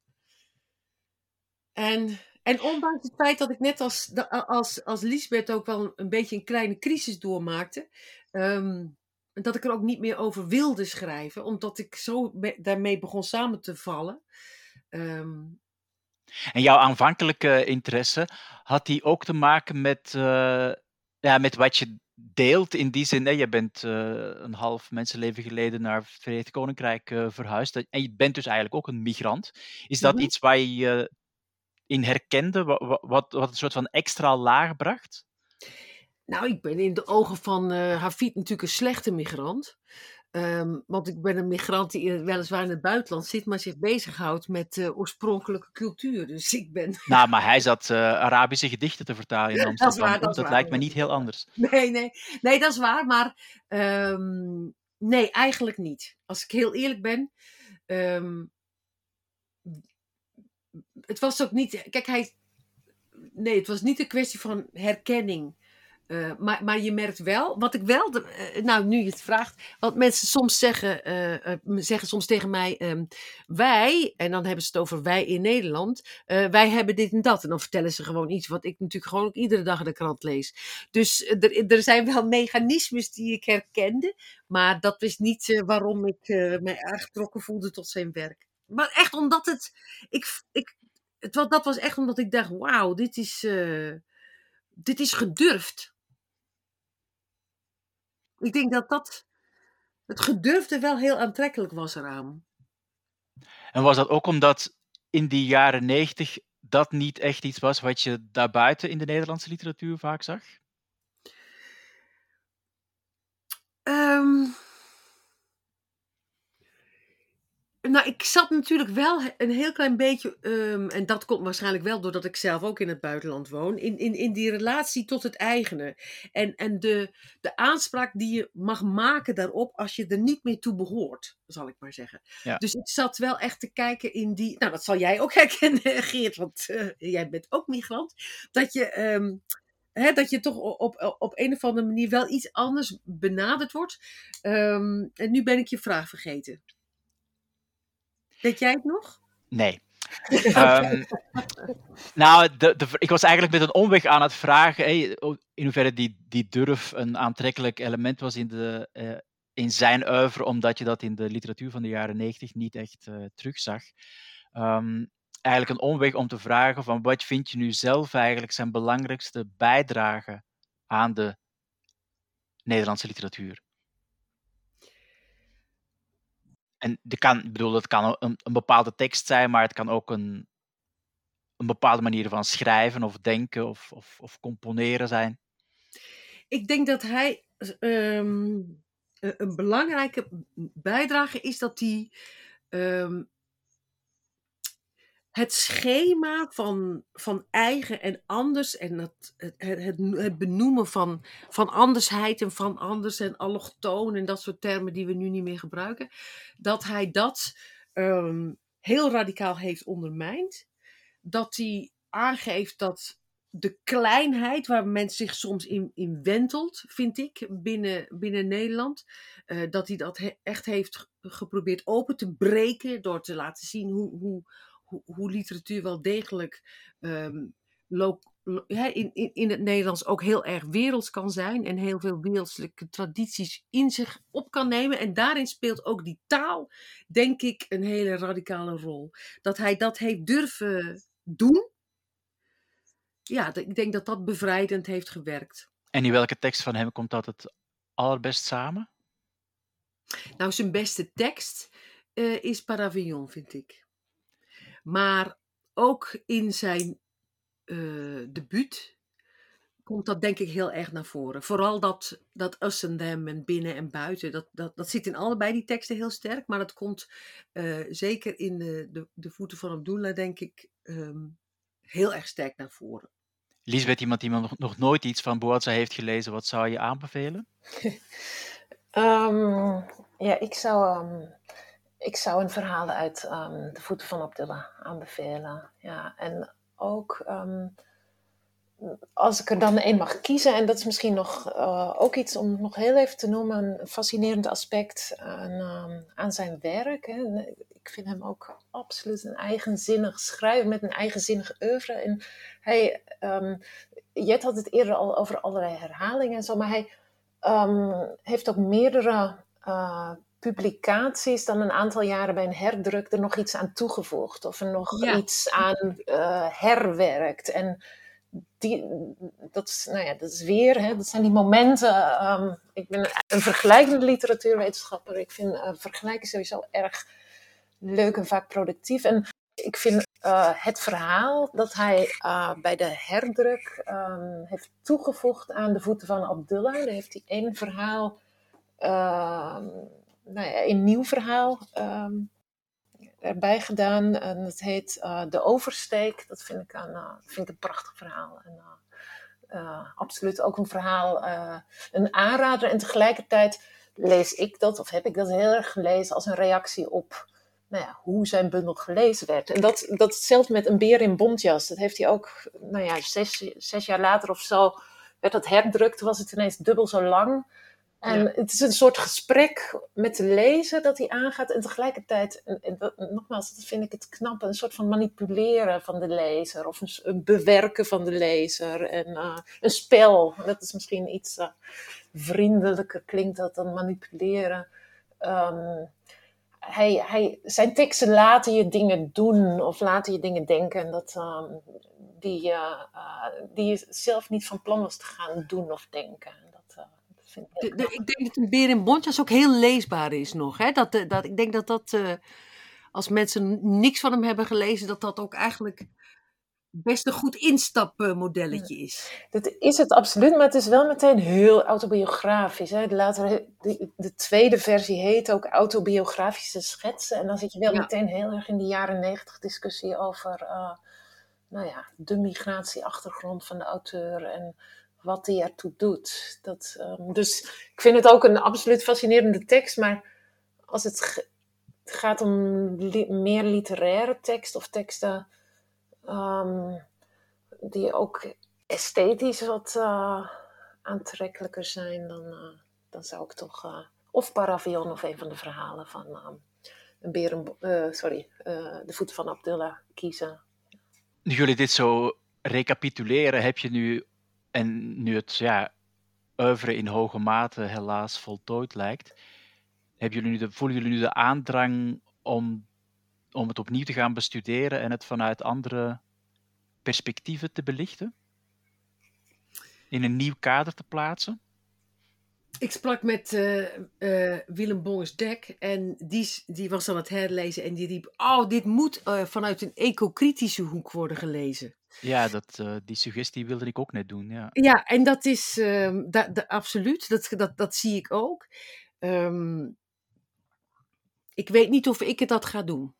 En... En ondanks het feit dat ik net als, als, als Liesbeth ook wel een, een beetje een kleine crisis doormaakte, um, dat ik er ook niet meer over wilde schrijven, omdat ik zo be- daarmee begon samen te vallen. Um, en jouw aanvankelijke interesse, had die ook te maken met, uh, ja, met wat je deelt in die zin? Hè? Je bent uh, een half mensenleven geleden naar het Verenigd Koninkrijk uh, verhuisd en je bent dus eigenlijk ook een migrant. Is dat mm-hmm. iets waar je je uh, in herkende, wat, wat, wat een soort van extra laag bracht? Nou, ik ben in de ogen van uh, Hafid natuurlijk een slechte migrant. Um, want ik ben een migrant die weliswaar in het buitenland zit, maar zich bezighoudt met uh, oorspronkelijke cultuur. Dus ik ben... Nou, maar hij zat uh, Arabische gedichten te vertalen in Amsterdam. Dat, is waar, dat, dat is waar, lijkt ja. me niet heel anders. Nee, nee, nee, dat is waar. Maar um, nee, eigenlijk niet. Als ik heel eerlijk ben... Um, het was ook niet... Kijk, hij... Nee, het was niet een kwestie van herkenning. Uh, maar, maar je merkt wel, wat ik wel, de, uh, nou nu je het vraagt, wat mensen soms zeggen, uh, uh, zeggen soms tegen mij, um, wij, en dan hebben ze het over wij in Nederland, uh, wij hebben dit en dat. En dan vertellen ze gewoon iets wat ik natuurlijk gewoon ook iedere dag in de krant lees. Dus uh, er, er zijn wel mechanismes die ik herkende, maar dat is niet uh, waarom ik uh, mij aangetrokken voelde tot zijn werk. Maar echt omdat het, ik, ik, het dat was echt omdat ik dacht, wauw, dit is, uh, dit is gedurfd. Ik denk dat dat het gedurfde wel heel aantrekkelijk was eraan. En was dat ook omdat in die jaren negentig dat niet echt iets was wat je daarbuiten in de Nederlandse literatuur vaak zag? Um, nou, ik zat natuurlijk wel een heel klein beetje, um, en dat komt waarschijnlijk wel doordat ik zelf ook in het buitenland woon, in, in, in die relatie tot het eigene. En, en de, de aanspraak die je mag maken daarop als je er niet meer toe behoort, zal ik maar zeggen. Ja. Dus ik zat wel echt te kijken in die, nou dat zal jij ook herkennen, Geert, want uh, jij bent ook migrant, dat je... Um, He, dat je toch op, op, op een of andere manier wel iets anders benaderd wordt. Um, en nu ben ik je vraag vergeten. Weet jij het nog? Nee. um, nou, de, de, ik was eigenlijk met een omweg aan het vragen hey, in hoeverre die, die durf een aantrekkelijk element was in, de, uh, in zijn oeuvre, omdat je dat in de literatuur van de jaren negentig niet echt uh, terugzag. Um, eigenlijk een omweg om te vragen van wat vind je nu zelf eigenlijk zijn belangrijkste bijdrage aan de Nederlandse literatuur? En de kan, ik bedoel, het kan een, een bepaalde tekst zijn, maar het kan ook een, een bepaalde manier van schrijven of denken of, of, of componeren zijn. Ik denk dat hij um, een belangrijke bijdrage is dat hij um, het schema van, van eigen en anders en het, het, het, het benoemen van, van andersheid en van anders en allochtoon en dat soort termen die we nu niet meer gebruiken, dat hij dat um, heel radicaal heeft ondermijnd. Dat hij aangeeft dat de kleinheid waar men zich soms in, in wentelt, vind ik, binnen, binnen Nederland, uh, dat hij dat he, echt heeft geprobeerd open te breken door te laten zien hoe, hoe, hoe, hoe literatuur wel degelijk um, lo, lo, he, in, in, in het Nederlands ook heel erg werelds kan zijn en heel veel wereldlijke tradities in zich op kan nemen. En daarin speelt ook die taal, denk ik, een hele radicale rol. Dat hij dat heeft durven doen, ja, ik denk dat dat bevrijdend heeft gewerkt. En in welke tekst van hem komt dat het allerbest samen? Nou, zijn beste tekst uh, is Paravillon, vind ik. Maar ook in zijn uh, debuut komt dat denk ik heel erg naar voren. Vooral dat, dat us en them en binnen en buiten, dat, dat, dat zit in allebei die teksten heel sterk. Maar dat komt uh, zeker in de, de, de voeten van Abdullah, denk ik, um, heel erg sterk naar voren. Liesbeth, iemand die nog, nog nooit iets van Bouazza heeft gelezen, wat zou je aanbevelen? um, ja, ik zou, um, ik zou een verhaal uit um, de voeten van Abdullah aanbevelen. Ja, en ook, um, als ik er dan één mag kiezen, en dat is misschien nog uh, ook iets om nog heel even te noemen, een fascinerend aspect aan, um, aan zijn werk. Hè. Ik vind hem ook absoluut een eigenzinnig schrijver met een eigenzinnig oeuvre. En hij, um, Jet had het eerder al over allerlei herhalingen en zo, maar hij um, heeft ook meerdere uh, publicaties dan een aantal jaren bij een herdruk er nog iets aan toegevoegd of er nog ja. iets aan uh, herwerkt. En die, dat, is, nou ja, dat is weer, hè, dat zijn die momenten. Um, ik ben een vergelijkende literatuurwetenschapper. Ik vind uh, vergelijken sowieso erg leuk en vaak productief. En ik vind uh, het verhaal dat hij uh, bij de herdruk um, heeft toegevoegd aan de voeten van Abdullah. Daar heeft hij één verhaal, uh, nou ja, een nieuw verhaal um, erbij gedaan. En het heet uh, De Oversteek. Dat vind ik een, uh, vind ik een prachtig verhaal. En, uh, uh, absoluut ook een verhaal, uh, een aanrader. En tegelijkertijd lees ik dat, of heb ik dat heel erg gelezen als een reactie op nou ja, hoe zijn bundel gelezen werd. En dat, dat zelfs met Een beer in bontjas. Dat heeft hij ook, nou ja, zes, zes jaar later of zo, werd dat herdrukt, was het ineens dubbel zo lang. En ja. Het is een soort gesprek met de lezer dat hij aangaat. En tegelijkertijd, en, en dat, nogmaals, dat vind ik het knappe, een soort van manipuleren van de lezer. Of een, een bewerken van de lezer. En uh, een spel. Dat is misschien iets uh, vriendelijker klinkt dat dan manipuleren. Um, hij, hij, zijn teksten laten je dingen doen of laten je dingen denken. En dat, um, die, uh, uh, die je zelf niet van plan was te gaan doen of denken. Dat, uh, Ik, de, de, ik denk dat Een beer in bontjas ook heel leesbaar is nog. Hè? Dat, dat, ik denk dat dat uh, als mensen niks van hem hebben gelezen, dat dat ook eigenlijk best een goed instapmodelletje is. Dat is het absoluut, maar het is wel meteen heel autobiografisch. Hè. Later, de, de tweede versie heet ook autobiografische schetsen. En dan zit je wel Ja. meteen heel erg in die jaren negentig discussie over uh, nou ja, de migratieachtergrond van de auteur en wat die ertoe doet. Dat, um, dus ik vind het ook een absoluut fascinerende tekst, maar als het ge- gaat om li- meer literaire tekst of teksten um, die ook esthetisch wat uh, aantrekkelijker zijn, dan, uh, dan zou ik toch uh, of Paravion of een van de verhalen van uh, een beren, uh, sorry, uh, De Voeten van Abdullah kiezen. Nu jullie dit zo recapituleren, heb je nu, en nu het ja, oeuvre in hoge mate helaas voltooid lijkt, hebben jullie nu de, voelen jullie nu de aandrang om, om het opnieuw te gaan bestuderen en het vanuit andere perspectieven te belichten? In een nieuw kader te plaatsen? Ik sprak met uh, uh, Willem Bongers-Dek en die, die was aan het herlezen en die riep, oh, dit moet uh, vanuit een ecokritische hoek worden gelezen. Ja, dat, uh, die suggestie wilde ik ook net doen. Ja, ja en dat is uh, da, da, absoluut, dat, dat, dat zie ik ook. Um, ik weet niet of ik het dat ga doen.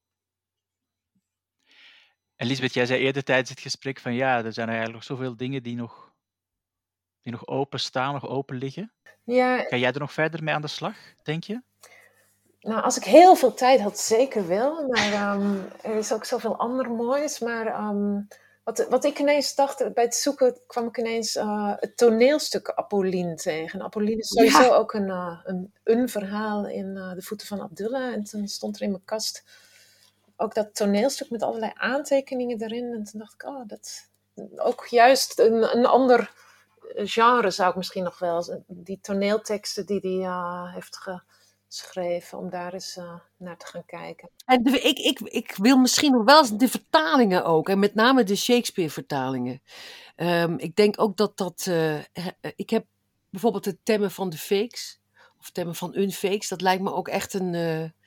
En Lisbeth, jij zei eerder tijdens het gesprek van ja, er zijn eigenlijk nog zoveel dingen die nog, die nog open staan, nog open liggen. Ja, Ga jij er nog verder mee aan de slag, denk je? Nou, als ik heel veel tijd had, zeker wel. Maar um, er is ook zoveel ander moois. Maar um, wat, wat ik ineens dacht, bij het zoeken kwam ik ineens uh, het toneelstuk Apolline tegen. Apolline is sowieso ja. ook een, uh, een, een verhaal in uh, De Voeten van Abdullah. En toen stond er in mijn kast ook dat toneelstuk met allerlei aantekeningen erin. En toen dacht ik, oh, dat ook juist een, een ander genre zou ik misschien nog wel... Die toneelteksten die hij uh, heeft ge... schreven, om daar eens uh, naar te gaan kijken. En de, ik, ik, ik wil misschien nog wel eens de vertalingen ook, en met name de Shakespeare-vertalingen. Um, ik denk ook dat dat... Uh, ik heb bijvoorbeeld het temmen van de fakes, of temmen van unfakes, dat lijkt me ook echt een...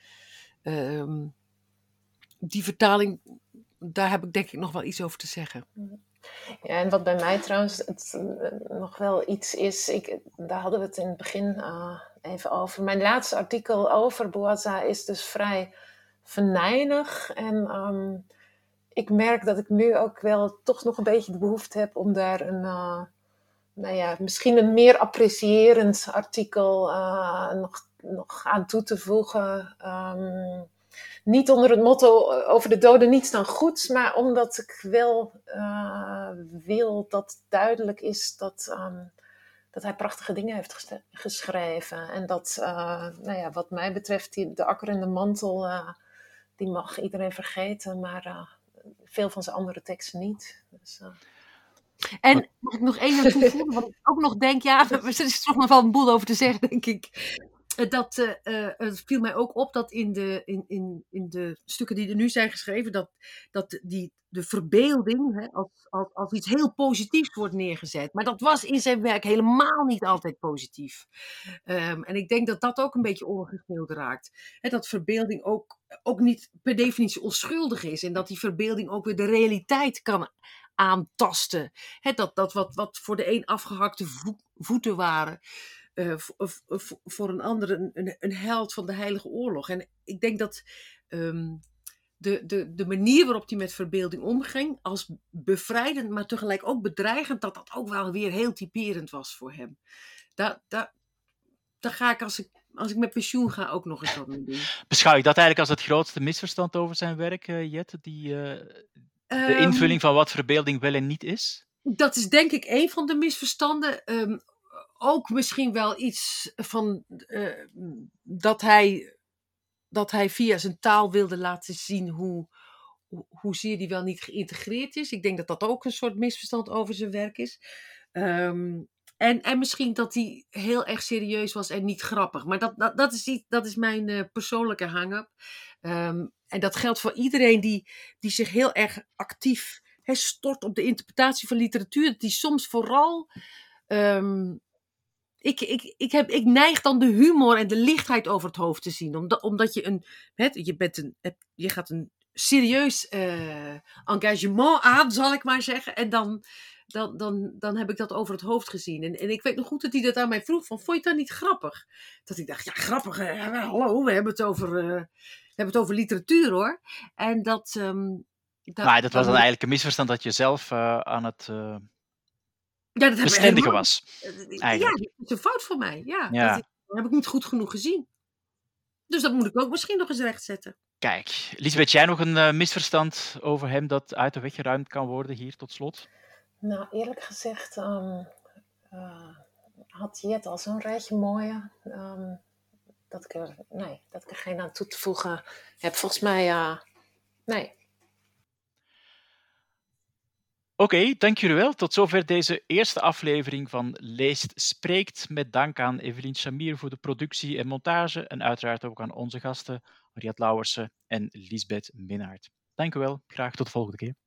Uh, um, die vertaling, daar heb ik denk ik nog wel iets over te zeggen. Ja, en wat bij mij trouwens het, uh, nog wel iets is, ik, daar hadden we het in het begin uh, even over. Mijn laatste artikel over Bouazza is dus vrij venijnig. En um, ik merk dat ik nu ook wel toch nog een beetje de behoefte heb om daar een, uh, nou ja, misschien een meer apprecierend artikel uh, nog, nog aan toe te voegen. Um, Niet onder het motto over de doden niets dan goeds, maar omdat ik wel uh, wil dat duidelijk is dat, um, dat hij prachtige dingen heeft gest- geschreven. En dat, uh, nou ja, wat mij betreft, die, de akker en de mantel, uh, die mag iedereen vergeten, maar uh, veel van zijn andere teksten niet. Dus, uh... En mag ik nog één ding toevoegen, wat ik ook nog denk, ja, er is toch nog wel een boel over te zeggen, denk ik. Dat, uh, uh, het viel mij ook op dat in de, in, in, in de stukken die er nu zijn geschreven, dat, dat die, de verbeelding hè, als, als, als iets heel positiefs wordt neergezet. Maar dat was in zijn werk helemaal niet altijd positief. Um, en ik denk dat dat ook een beetje ondergesneeuwd raakt. Hè, dat verbeelding ook, ook niet per definitie onschuldig is. En dat die verbeelding ook weer de realiteit kan aantasten. Hè, dat dat wat, wat voor de een afgehakte vo- voeten waren, Uh, v- v- voor een ander een, een, een held van de Heilige Oorlog. En ik denk dat um, de, de, de manier waarop hij met verbeelding omging, als bevrijdend, maar tegelijk ook bedreigend, dat dat ook wel weer heel typerend was voor hem. Daar, daar, daar ga ik als, ik, als ik met pensioen ga ook nog eens wat mee doen. Beschouw ik dat eigenlijk als het grootste misverstand over zijn werk, uh, Jette? Die, uh, de um, invulling van wat verbeelding wel en niet is? Dat is denk ik een van de misverstanden. Um, Ook misschien wel iets van uh, dat, hij, dat hij via zijn taal wilde laten zien hoe, hoe, hoezeer hij wel niet geïntegreerd is. Ik denk dat dat ook een soort misverstand over zijn werk is. Um, en, en misschien dat hij heel erg serieus was en niet grappig. Maar dat, dat, dat, is, dat is mijn uh, persoonlijke hang-up. Um, en dat geldt voor iedereen die, die zich heel erg actief he, stort op de interpretatie van literatuur. Die soms vooral... Um, ik, ik, ik, heb, ik neig dan de humor en de lichtheid over het hoofd te zien. Omdat, omdat je een. Het, je, bent een hebt- je gaat een serieus eh, engagement aan, zal ik maar zeggen. En dan, dan, dan, dan heb ik dat over het hoofd gezien. En, en ik weet nog goed dat hij dat aan mij vroeg: van, vond je dat niet grappig? Dat ik dacht: ja, grappig. eh, hallo, we hebben het over. eh, we hebben het over literatuur hoor. En dat. ehm, da- Maar dat was dan dan- eigenlijk een misverstand dat je zelf eh, aan het eh ja, dat heb ik bestendigen helemaal was. Ja, Eigenlijk. dat is een fout van mij. Ja, Ja. Dat, ik, dat heb ik niet goed genoeg gezien. Dus dat moet ik ook misschien nog eens rechtzetten. Kijk, Lies, weet jij nog een eh, misverstand over hem dat uit de weg geruimd kan worden hier tot slot? Nou, eerlijk gezegd ehm, eh, had Jet al zo'n rijtje mooie. ehm, dat, ik er, nee, dat ik er geen aan toe te voegen heb. Volgens mij, eh, nee. Oké, dank jullie wel. Tot zover deze eerste aflevering van Leest Spreekt. Met dank aan Evelien Samir voor de productie en montage. En uiteraard ook aan onze gasten, Mariette Lauwersen en Liesbeth Minnaert. Dank u wel. Graag tot de volgende keer.